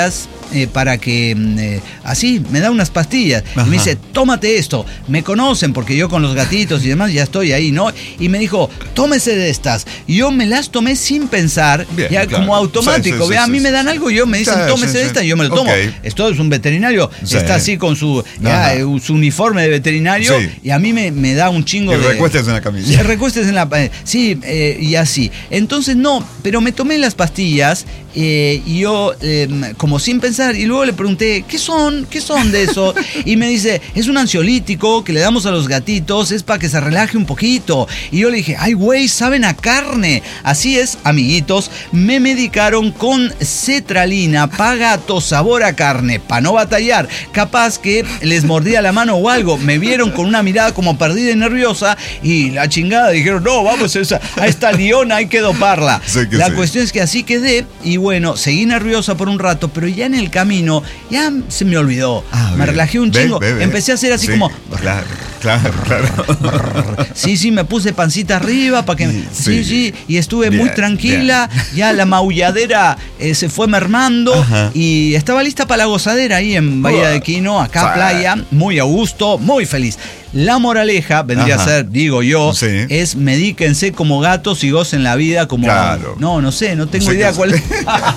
para que así me da unas pastillas. Ajá. Y me dice, tómate esto. Me conocen porque yo con los gatitos y demás ya estoy ahí, ¿no? Y me dijo, tómese de estas. Y yo me las tomé sin pensar, Bien, ya claro. como automático. Sí, a mí me dan algo y yo me dicen, tómese de esta y yo me lo tomo. Okay. Esto es un veterinario, Sí. está así con su uniforme de veterinario, Sí. y a mí me da un chingo Y de... recuestes en la camilla. Recuestes en la... y así. Entonces no, pero me tomé las pastillas y yo como sin pensar, y luego le pregunté, ¿qué son de eso? Y me dice, es un ansiolítico que le damos a los gatitos, es para que se relaje un poquito. Y yo le dije, ay güey, saben a carne. Así es, amiguitos, me medicaron con cetralina pa' gato, sabor a carne, pa' no batallar. Capaz que les mordía la mano o algo, me vieron con una mirada como perdida y nerviosa, y la chingada dijeron, no, vamos a esta leona hay que doparla. Sí que La sí. cuestión es que así quedé, y bueno, seguí nerviosa por un rato, pero ya en el camino ya se me olvidó. Me bien. relajé un chingo. Empecé a hacer así Sí, como... Claro. Sí, me puse pancita arriba para que... Sí, y estuve Bien, muy tranquila. Ya la maulladera se fue mermando. Ajá. Y estaba lista para la gozadera ahí en Bahía de Quino, acá Sí. playa, muy a gusto, muy feliz. La moraleja, vendría Ajá. a ser, digo yo, Sí. es medíquense como gatos y gocen la vida como... Claro. No sé, no tengo Sí, idea que cuál es.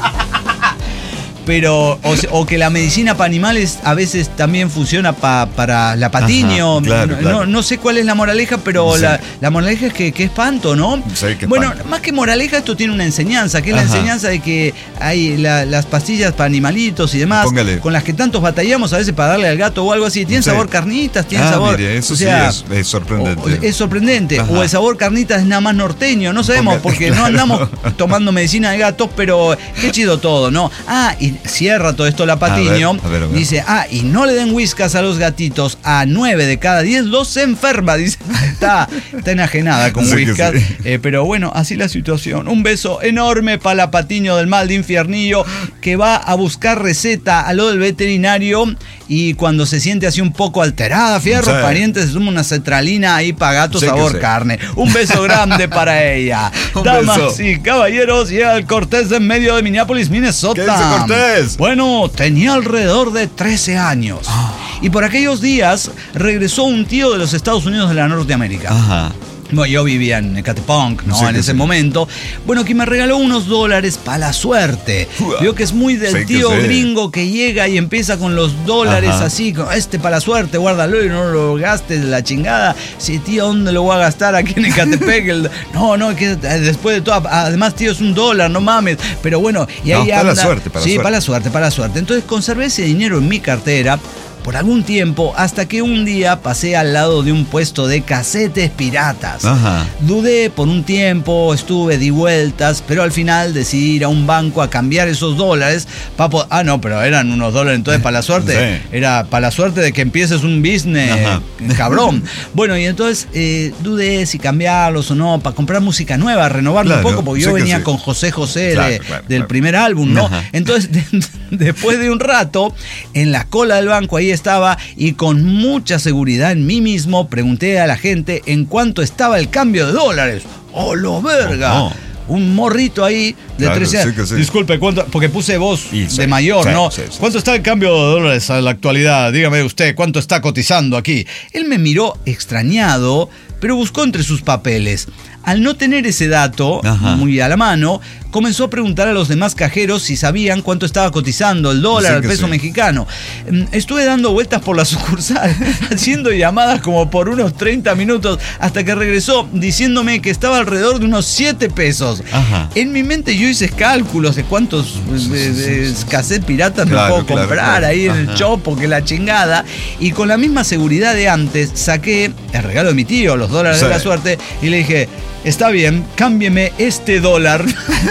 Pero, o que la medicina para animales a veces también funciona para la patiño. Ajá, claro, claro. No sé cuál es la moraleja, pero Sí. la moraleja es que espanto, ¿no? Sí, qué bueno, espanto. más que moraleja, esto tiene una enseñanza, que es la Ajá. enseñanza de que hay las pastillas para animalitos y demás, Póngale. con las que tantos batallamos a veces para darle al gato o algo así. Tienen Sí. sabor carnitas, tienen Ah, sabor... mire, eso o sí sea, es sorprendente. Es sorprendente. Ajá. O el sabor carnitas es nada más norteño, no sabemos, Póngale, porque claro. no andamos tomando medicina de gatos, pero qué chido todo, ¿no? Y cierra todo esto la Patiño. A ver. Dice, y no le den whiskas a los gatitos, a 9 de cada 10 los enferma. Dice, está enajenada con Sí que whiskas. sí. Pero bueno, así la situación. Un beso enorme para la Patiño del mal de infiernillo, que va a buscar receta a lo del veterinario, y cuando se siente así un poco alterada, fierro, Sí. pariente, se suma una cetralina ahí para gato Sí que sabor sí. carne. Un beso grande para ella. Un Damas beso. y caballeros, llega el Cortés en medio de Minneapolis, Minnesota. ¿Qué dice Cortés? Bueno, tenía alrededor de 13 años. Y por aquellos días regresó un tío de los Estados Unidos de la Norteamérica. Ajá. Bueno, yo vivía en Ecatepec, ¿no? Sí, En que ese sí. momento. Bueno, que me regaló unos $, para la suerte. Ua. Vio que es muy del Sí que tío sí. gringo que llega y empieza con los $, Ajá. así, para la suerte, guárdalo y no lo gastes de la chingada. Sí, tío, ¿dónde lo voy a gastar? Aquí en Ecatepec. No, que después de todo, además, tío, es $1, no mames. Pero bueno, y ahí para anda. la suerte, para la Sí, suerte. para la suerte. Entonces conservé ese dinero en mi cartera por algún tiempo, hasta que un día pasé al lado de un puesto de casetes piratas. Ajá. Dudé por un tiempo, di vueltas, pero al final decidí ir a un banco a cambiar esos $. No, pero eran unos $, entonces para la suerte. Sí. Era para la suerte de que empieces un business, Ajá. cabrón. Bueno, y entonces dudé si cambiarlos o no, para comprar música nueva, renovarlo Claro, un poco, porque sí yo que venía sí. con José Claro, del claro. primer álbum, ¿no? Ajá. Entonces, después de un rato, en la cola del banco ahí estaba, y con mucha seguridad en mí mismo pregunté a la gente en cuánto estaba el cambio de $. ¡Oh, lo verga! Oh, no. Un morrito ahí de Claro, 13 años. sí que sí. Disculpe, ¿cuánto? Porque puse voz Y de sí, mayor, sí, ¿no? sí. ¿Cuánto está el cambio de $? A la actualidad? Dígame usted, ¿cuánto está cotizando aquí? Él me miró extrañado, pero buscó entre sus papeles. Al no tener ese dato Ajá. muy a la mano, comenzó a preguntar a los demás cajeros si sabían cuánto estaba cotizando el dólar, Sí el que peso sí. mexicano. Estuve dando vueltas por la sucursal, haciendo llamadas como por unos 30 minutos, hasta que regresó diciéndome que estaba alrededor de unos 7 pesos. Ajá. En mi mente yo hice cálculos de cuántos cassettes piratas Claro, me puedo claro, comprar claro. ahí en el Ajá. Chopo, que la chingada. Y con la misma seguridad de antes, saqué el regalo de mi tío, los $, Sí. de la suerte, y le dije, está bien, cámbieme este $.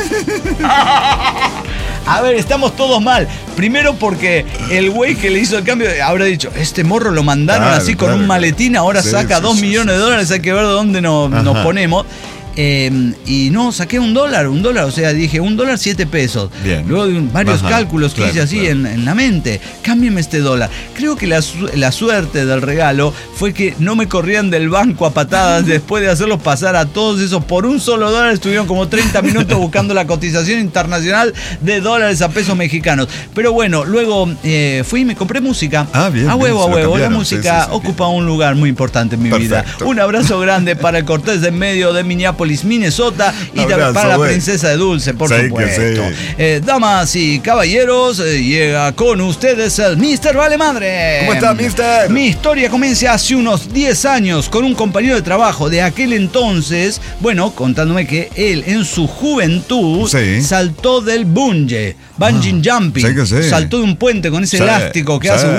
A ver, estamos todos mal. Primero porque el güey que le hizo el cambio habrá dicho, este morro lo mandaron Claro, así con claro, un maletín, ahora sí, saca sí, 2 sí, millones sí, de $, hay que ver dónde nos Ajá. ponemos. Y no, saqué $1, o sea, dije $1, 7 pesos. Bien. Luego de varios cálculos que hice así claro. en la mente, cámbiame este dólar. Creo que la suerte del regalo fue que no me corrían del banco a patadas después de hacerlos pasar a todos esos por $1. Estuvieron como 30 minutos buscando la cotización internacional de dólares a pesos mexicanos. Pero bueno, luego fui y me compré música. Bien, a huevo. La cambiaron. música sí, ocupa un lugar muy importante en mi vida. Un abrazo grande para el Cortés de en medio de Minneapolis, Minnesota, y Abrazo, para la princesa de Dulce, por supuesto. Damas y caballeros, llega con ustedes el Mr. Vale Madre. ¿Cómo está, Mister? Mi historia comienza hace unos 10 años con un compañero de trabajo de aquel entonces, bueno, contándome que él en su juventud saltó del bungee jumping, saltó de un puente con ese elástico que hace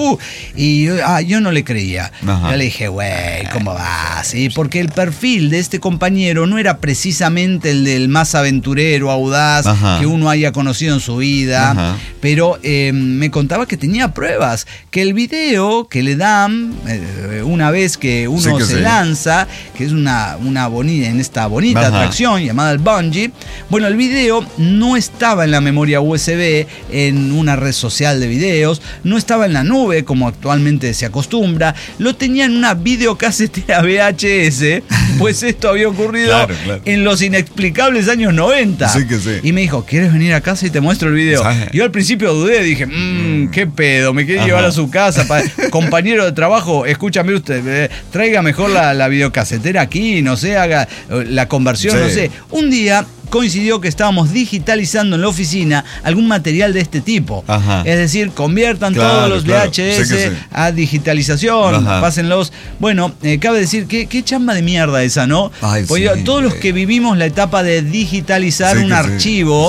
y yo no le creía. Yo le dije, güey, ¿cómo vas? ¿Sí? Porque el perfil de este compañero no era precisamente el del más aventurero, audaz que uno haya conocido en su vida, pero me contaba que tenía pruebas, que el video que le dan una vez que uno se lanza, que es una bonita, en esta bonita atracción llamada el bungee, bueno, el video no estaba en la memoria USB, en una red social de videos, no estaba en la nube como actualmente se acostumbra, lo tenía en una videocasetera VHS, pues esto había ocurrido en los inexplicables años 90. Y me dijo, ¿quieres venir a casa y te muestro el video? Yo al principio dudé, dije, qué pedo, me quiere llevar a su casa, compañero de trabajo, escúchame usted, traiga mejor la videocasetera aquí, no sé, haga la conversión, no sé. Un día coincidió que estábamos digitalizando en la oficina algún material de este tipo. Es decir, conviertan todos los VHS a digitalización, pásenlos. Bueno, cabe decir que qué chamba de mierda esa, ¿no? Pues todos los que vivimos la etapa de digitalizar un archivo,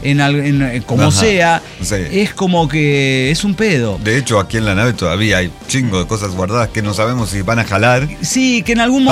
como sea, es como que es un pedo. De hecho, aquí en la nave todavía hay chingo de cosas guardadas que no sabemos si van a jalar. Sí, que en algún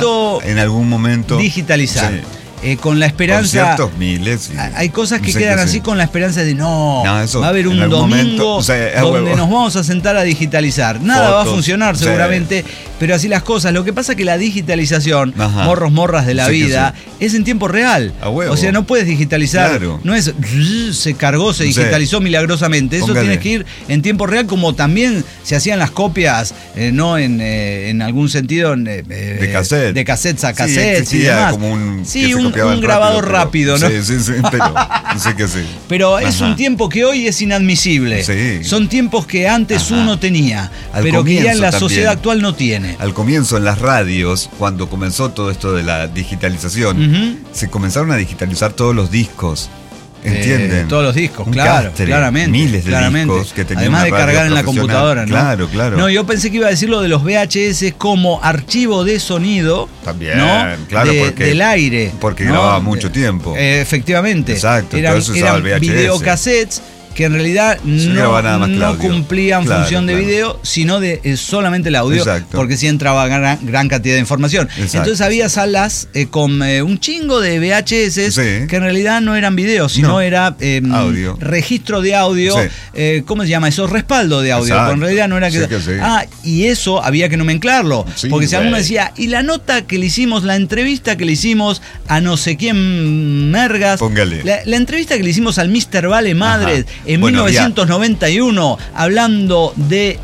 momento digitalizar. Con la esperanza. Con miles. Hay cosas que quedan así con la esperanza de va a haber un domingo donde nos vamos a sentar a digitalizar. Nada va a funcionar seguramente, pero así las cosas. Lo que pasa es que la digitalización, morras de la vida, es en tiempo real. O sea, no puedes digitalizar. No es se cargó, se digitalizó milagrosamente. Eso tienes que ir en tiempo real, como también se hacían las copias, no en algún sentido de cassette. De cassettes a cassettes y demás. Como un grabador rápido, ¿no? Sí, pero sé que sí. Pero es un tiempo que hoy es inadmisible. Son tiempos que antes uno tenía, pero que ya en la sociedad actual no tiene. Al comienzo, en las radios, cuando comenzó todo esto de la digitalización, se comenzaron a digitalizar todos los discos. ¿Entienden? Todos los discos, claramente. Miles de discos que tenían. Además de cargar en la computadora, ¿no? Claro. No, yo pensé que iba a decir lo de los VHS como archivo de sonido. También, ¿no? claro, del aire. Porque grababa mucho tiempo. Efectivamente. Exacto, eran el VHS. Videocassettes que en realidad no cumplían función de video, sino de solamente el audio, porque sí entraba gran cantidad de información. Entonces había salas con un chingo de VHS que en realidad no eran videos, sino era audio. Registro de audio, ¿cómo se llama eso? Respaldo de audio, pero en realidad no era y eso había que nomenclarlo, porque si alguno decía, y la nota que le hicimos, la entrevista que le hicimos a no sé quién mergas, la entrevista que le hicimos al Mr. Vale Madres en 1991, hablando de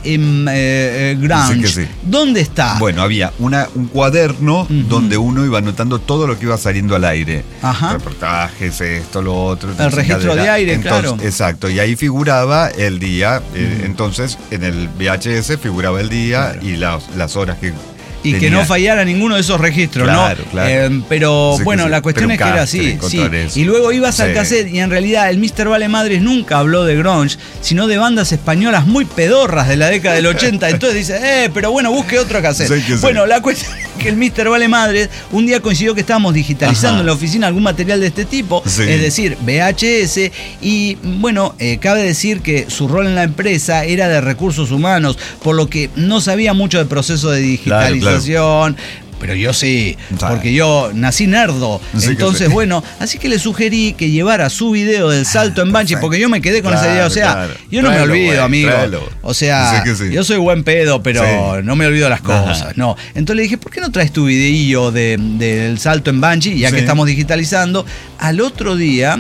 grunge. ¿Dónde está? Bueno, había un cuaderno donde uno iba anotando todo lo que iba saliendo al aire. Reportajes, esto, lo otro. El registro de aire, claro. Exacto, y ahí figuraba el día. Entonces, en el VHS figuraba el día y las horas que... Y que no fallara ninguno de esos registros, ¿no? Pero bueno, la cuestión es que era así. Y luego ibas al cassette y en realidad el Mr. Vale Madres nunca habló de grunge, sino de bandas españolas muy pedorras de la década del 80. Entonces dice, pero bueno, busque otro cassette. Bueno, la cuestión es que el Mr. Vale Madres un día coincidió que estábamos digitalizando en la oficina algún material de este tipo, es decir, VHS, y bueno, cabe decir que su rol en la empresa era de recursos humanos, por lo que no sabía mucho del proceso de digitalización. pero yo sí, Sí. porque yo nací nerdo. Sí que Entonces, sí. bueno, así que le sugerí que llevara su video del salto en bungee, perfecto. porque yo me quedé con ese Claro, video. O sea, claro. yo no Tráelo, me olvido, güey, amigo. tráelo. O sea, Sí que sí. yo soy buen pedo, pero Sí. no me olvido las cosas. Ajá. No. Entonces le dije, ¿por qué no traes tu videillo del salto en bungee, ya Sí. que estamos digitalizando? Al otro día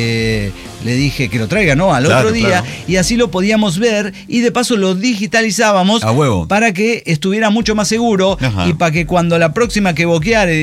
le dije que lo traiga, ¿no? Al Claro, otro día, claro. y así lo podíamos ver y de paso lo digitalizábamos A huevo. para que estuviera mucho más seguro. Ajá. Y para que cuando la próxima que boqueara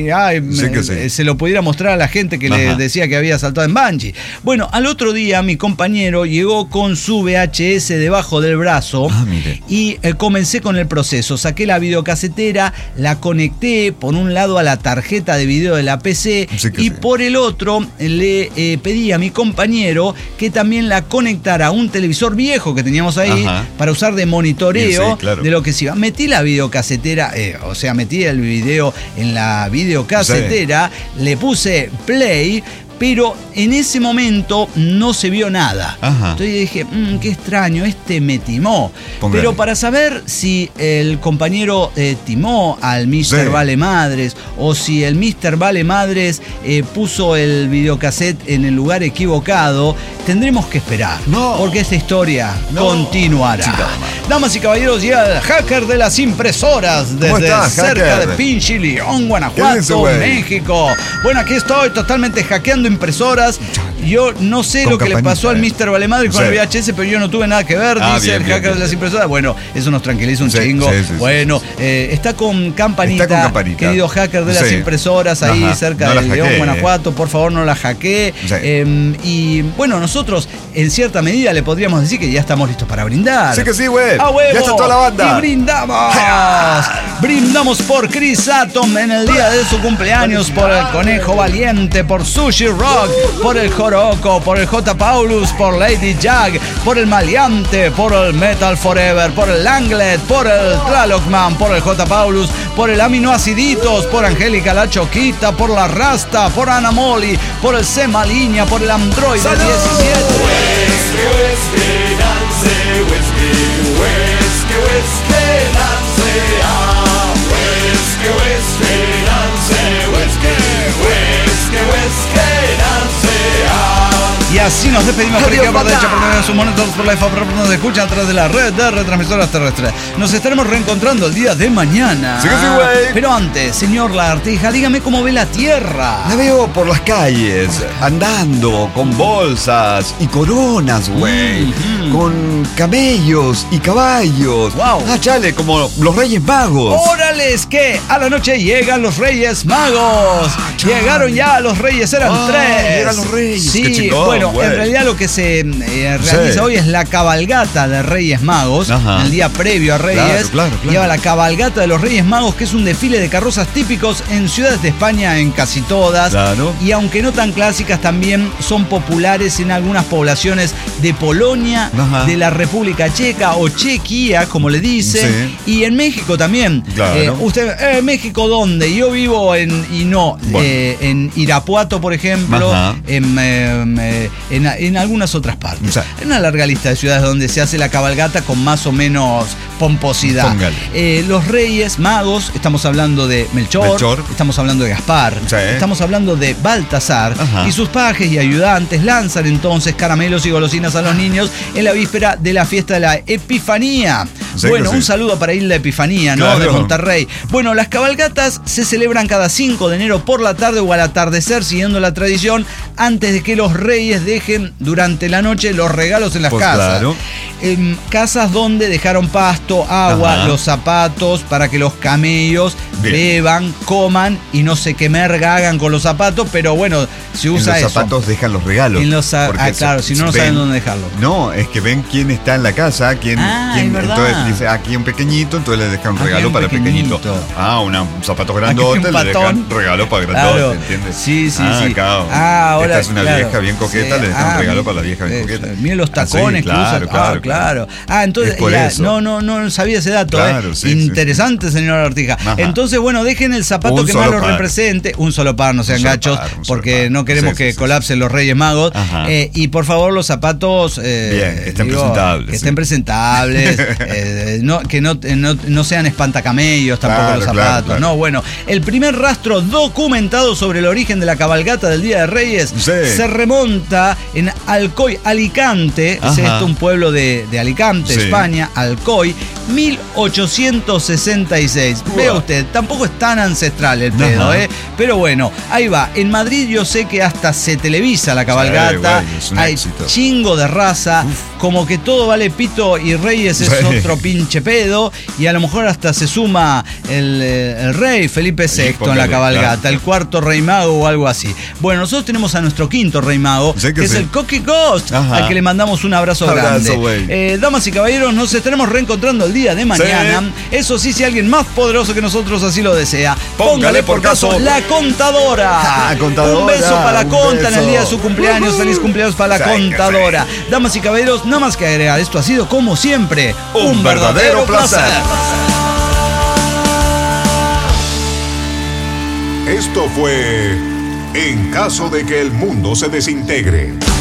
Sí que sí. se lo pudiera mostrar a la gente que le Ajá. decía que había saltado en bungee. Bueno, al otro día mi compañero llegó con su VHS debajo del brazo. Ah, mire. Y comencé con el proceso. Saqué la videocasetera, la conecté por un lado a la tarjeta de video de la PC Sí que y sí. por el otro le pedí a mi compañero que también la conectara a un televisor viejo que teníamos ahí Ajá. para usar de monitoreo Sí, claro. de lo que se iba. Metí la videocasetera, o sea, metí el video en la videocasetera, le puse play. Pero en ese momento no se vio nada. Ajá. Entonces dije, qué extraño, este me timó. Póngale. Pero para saber si el compañero timó al Mr. Sí. Vale Madres o si el Mr. Vale Madres puso el videocassette en el lugar equivocado, tendremos que esperar. No. Porque esta historia No. continuará. Chica, Damas y caballeros, llega el hacker de las impresoras ¿Cómo desde estás, cerca hacker? de Pinchi, León, ¿Qué dice, Guanajuato, güey? México. Bueno, aquí estoy totalmente hackeando impresoras. Yo no sé Con lo que le campanita, pasó al Mr. Valemadre con Sí. el VHS, pero yo no tuve nada que ver, Ah, dice bien, el bien, hacker bien. de las impresoras. Bueno, eso nos tranquiliza un Sí, chingo. sí, sí, Bueno, está con campanita, Está con campanita. querido hacker de las Sí. impresoras, ahí Ajá. cerca No la de León, hackee. Guanajuato. Por favor, no la hackee. Sí. Y bueno, nosotros en cierta medida le podríamos decir que ya estamos listos para brindar. Sí que sí, güey. ¡A huevo! Ya está toda la banda. Y brindamos. Brindamos por Chris Atom en el día de su cumpleaños, por el Conejo Valiente, por Sushi Rock, por el Joroco, por el J. Paulus, por Lady Jag, por el Maleante, por el Metal Forever, por el Langlet, por el Tlalocman, por el J. Paulus, por el Aminoaciditos, por Angélica la Choquita, por la Rasta, por Ana Moli, por el C. Maliña, por el Android 17. Y así nos despedimos por Adiós, aquí, aparte de banda. Chaparral en sus monitores por la IFA, nos escuchan a través de la red de retransmisoras terrestres. Nos estaremos reencontrando el día de mañana. Sí que sí, güey. Pero antes, señor Lagartija, dígame cómo ve la Tierra. La veo por las calles, andando con bolsas y coronas, güey. Con camellos y caballos. Wow. Ah, chale, como los Reyes Magos. Órales, que a la noche llegan los Reyes Magos. Llegaron ya los Reyes, eran Ah, 3. llegan los Reyes, Sí, qué chingón, bueno, güey. en realidad lo que se realiza Sí. hoy es la cabalgata de Reyes Magos. Ajá. El día previo a Reyes. Claro. Lleva la cabalgata de los Reyes Magos, que es un desfile de carrozas típicos en ciudades de España, en casi todas. Claro. Y aunque no tan clásicas, también son populares en algunas poblaciones de Polonia, Ajá. de la República Checa o Chequia, como le dicen. Sí. Y en México también. Claro. Usted, ¿México dónde? Yo vivo Bueno. en Irapuato, por ejemplo, Ajá. en algunas otras partes. O sea, Hay una larga lista de ciudades donde se hace la cabalgata con más o menos pomposidad. Póngale. Los Reyes Magos, estamos hablando de Melchor, estamos hablando de Gaspar, Sí. estamos hablando de Baltasar, Ajá. y sus pajes y ayudantes lanzan entonces caramelos y golosinas a los niños en la víspera de la fiesta de la Epifanía. Sí, Bueno, que sí. un saludo para Hilda Epifanía, ¿no? Claro. De Monterrey. Bueno, las cabalgatas se celebran cada 5 de enero por la tarde o al atardecer, siguiendo la tradición, antes de que los reyes dejen durante la noche los regalos en las Pues casas. claro. Casas donde dejaron pasto, agua, Ajá. los zapatos para que los camellos Bien. beban, coman y no se quemerga hagan con los zapatos, pero bueno, se En usa los eso. zapatos dejan los regalos. En los porque claro, si no, no saben dónde dejarlo. No, es que ven quién está en la casa, quién, Es verdad. entonces dice aquí un pequeñito, entonces le dejan un Aquí regalo un para el pequeñito. pequeñito. Un zapato Aquí grandote, un le patón. dejan regalo para grandote, Claro. ¿entiendes? Sí, sí, sí. Claro. Ahora, Esta es una claro. vieja bien coqueta, Sí. le dejaron un regalo para la vieja bien coqueta. Miren los tacones que usa. Claro. Entonces, no sabía ese dato. Claro, sí, interesante, señor Artija. Entonces, bueno, dejen el zapato que más lo represente. Un solo par, no sean gachos, porque no queremos que colapsen los Reyes Magos. Y por favor, los zapatos que estén presentables. Que no sean espantacamellos tampoco los zapatos. Claro. No, bueno, el primer rastro documentado sobre el origen de la cabalgata del Día de Reyes se remonta en Alcoy, Alicante. Es esto un pueblo de Alicante, España, Alcoy, 1866. Vea usted, tampoco es tan ancestral el pedo, pero bueno, ahí va. En Madrid yo sé que hasta se televisa la cabalgata. Hay chingo de raza. Como que todo vale pito y Reyes es otro pinche pedo. Y a lo mejor hasta se suma el rey Felipe VI en la cabalgata, el cuarto rey mago o algo así. Bueno, nosotros tenemos a nuestro quinto rey mago, que es el Coqui Ghost, al que le mandamos un abrazo grande. Damas y caballeros, nos estaremos reencontrando el día de mañana. Eso sí, si alguien más poderoso que nosotros así lo desea, póngale por caso La Contadora. Un beso para la Conta en el día de su cumpleaños. Feliz cumpleaños para la Contadora. Damas y caballeros, nada más que agregar, esto ha sido como siempre un verdadero placer. Esto fue En caso de que el mundo se desintegre.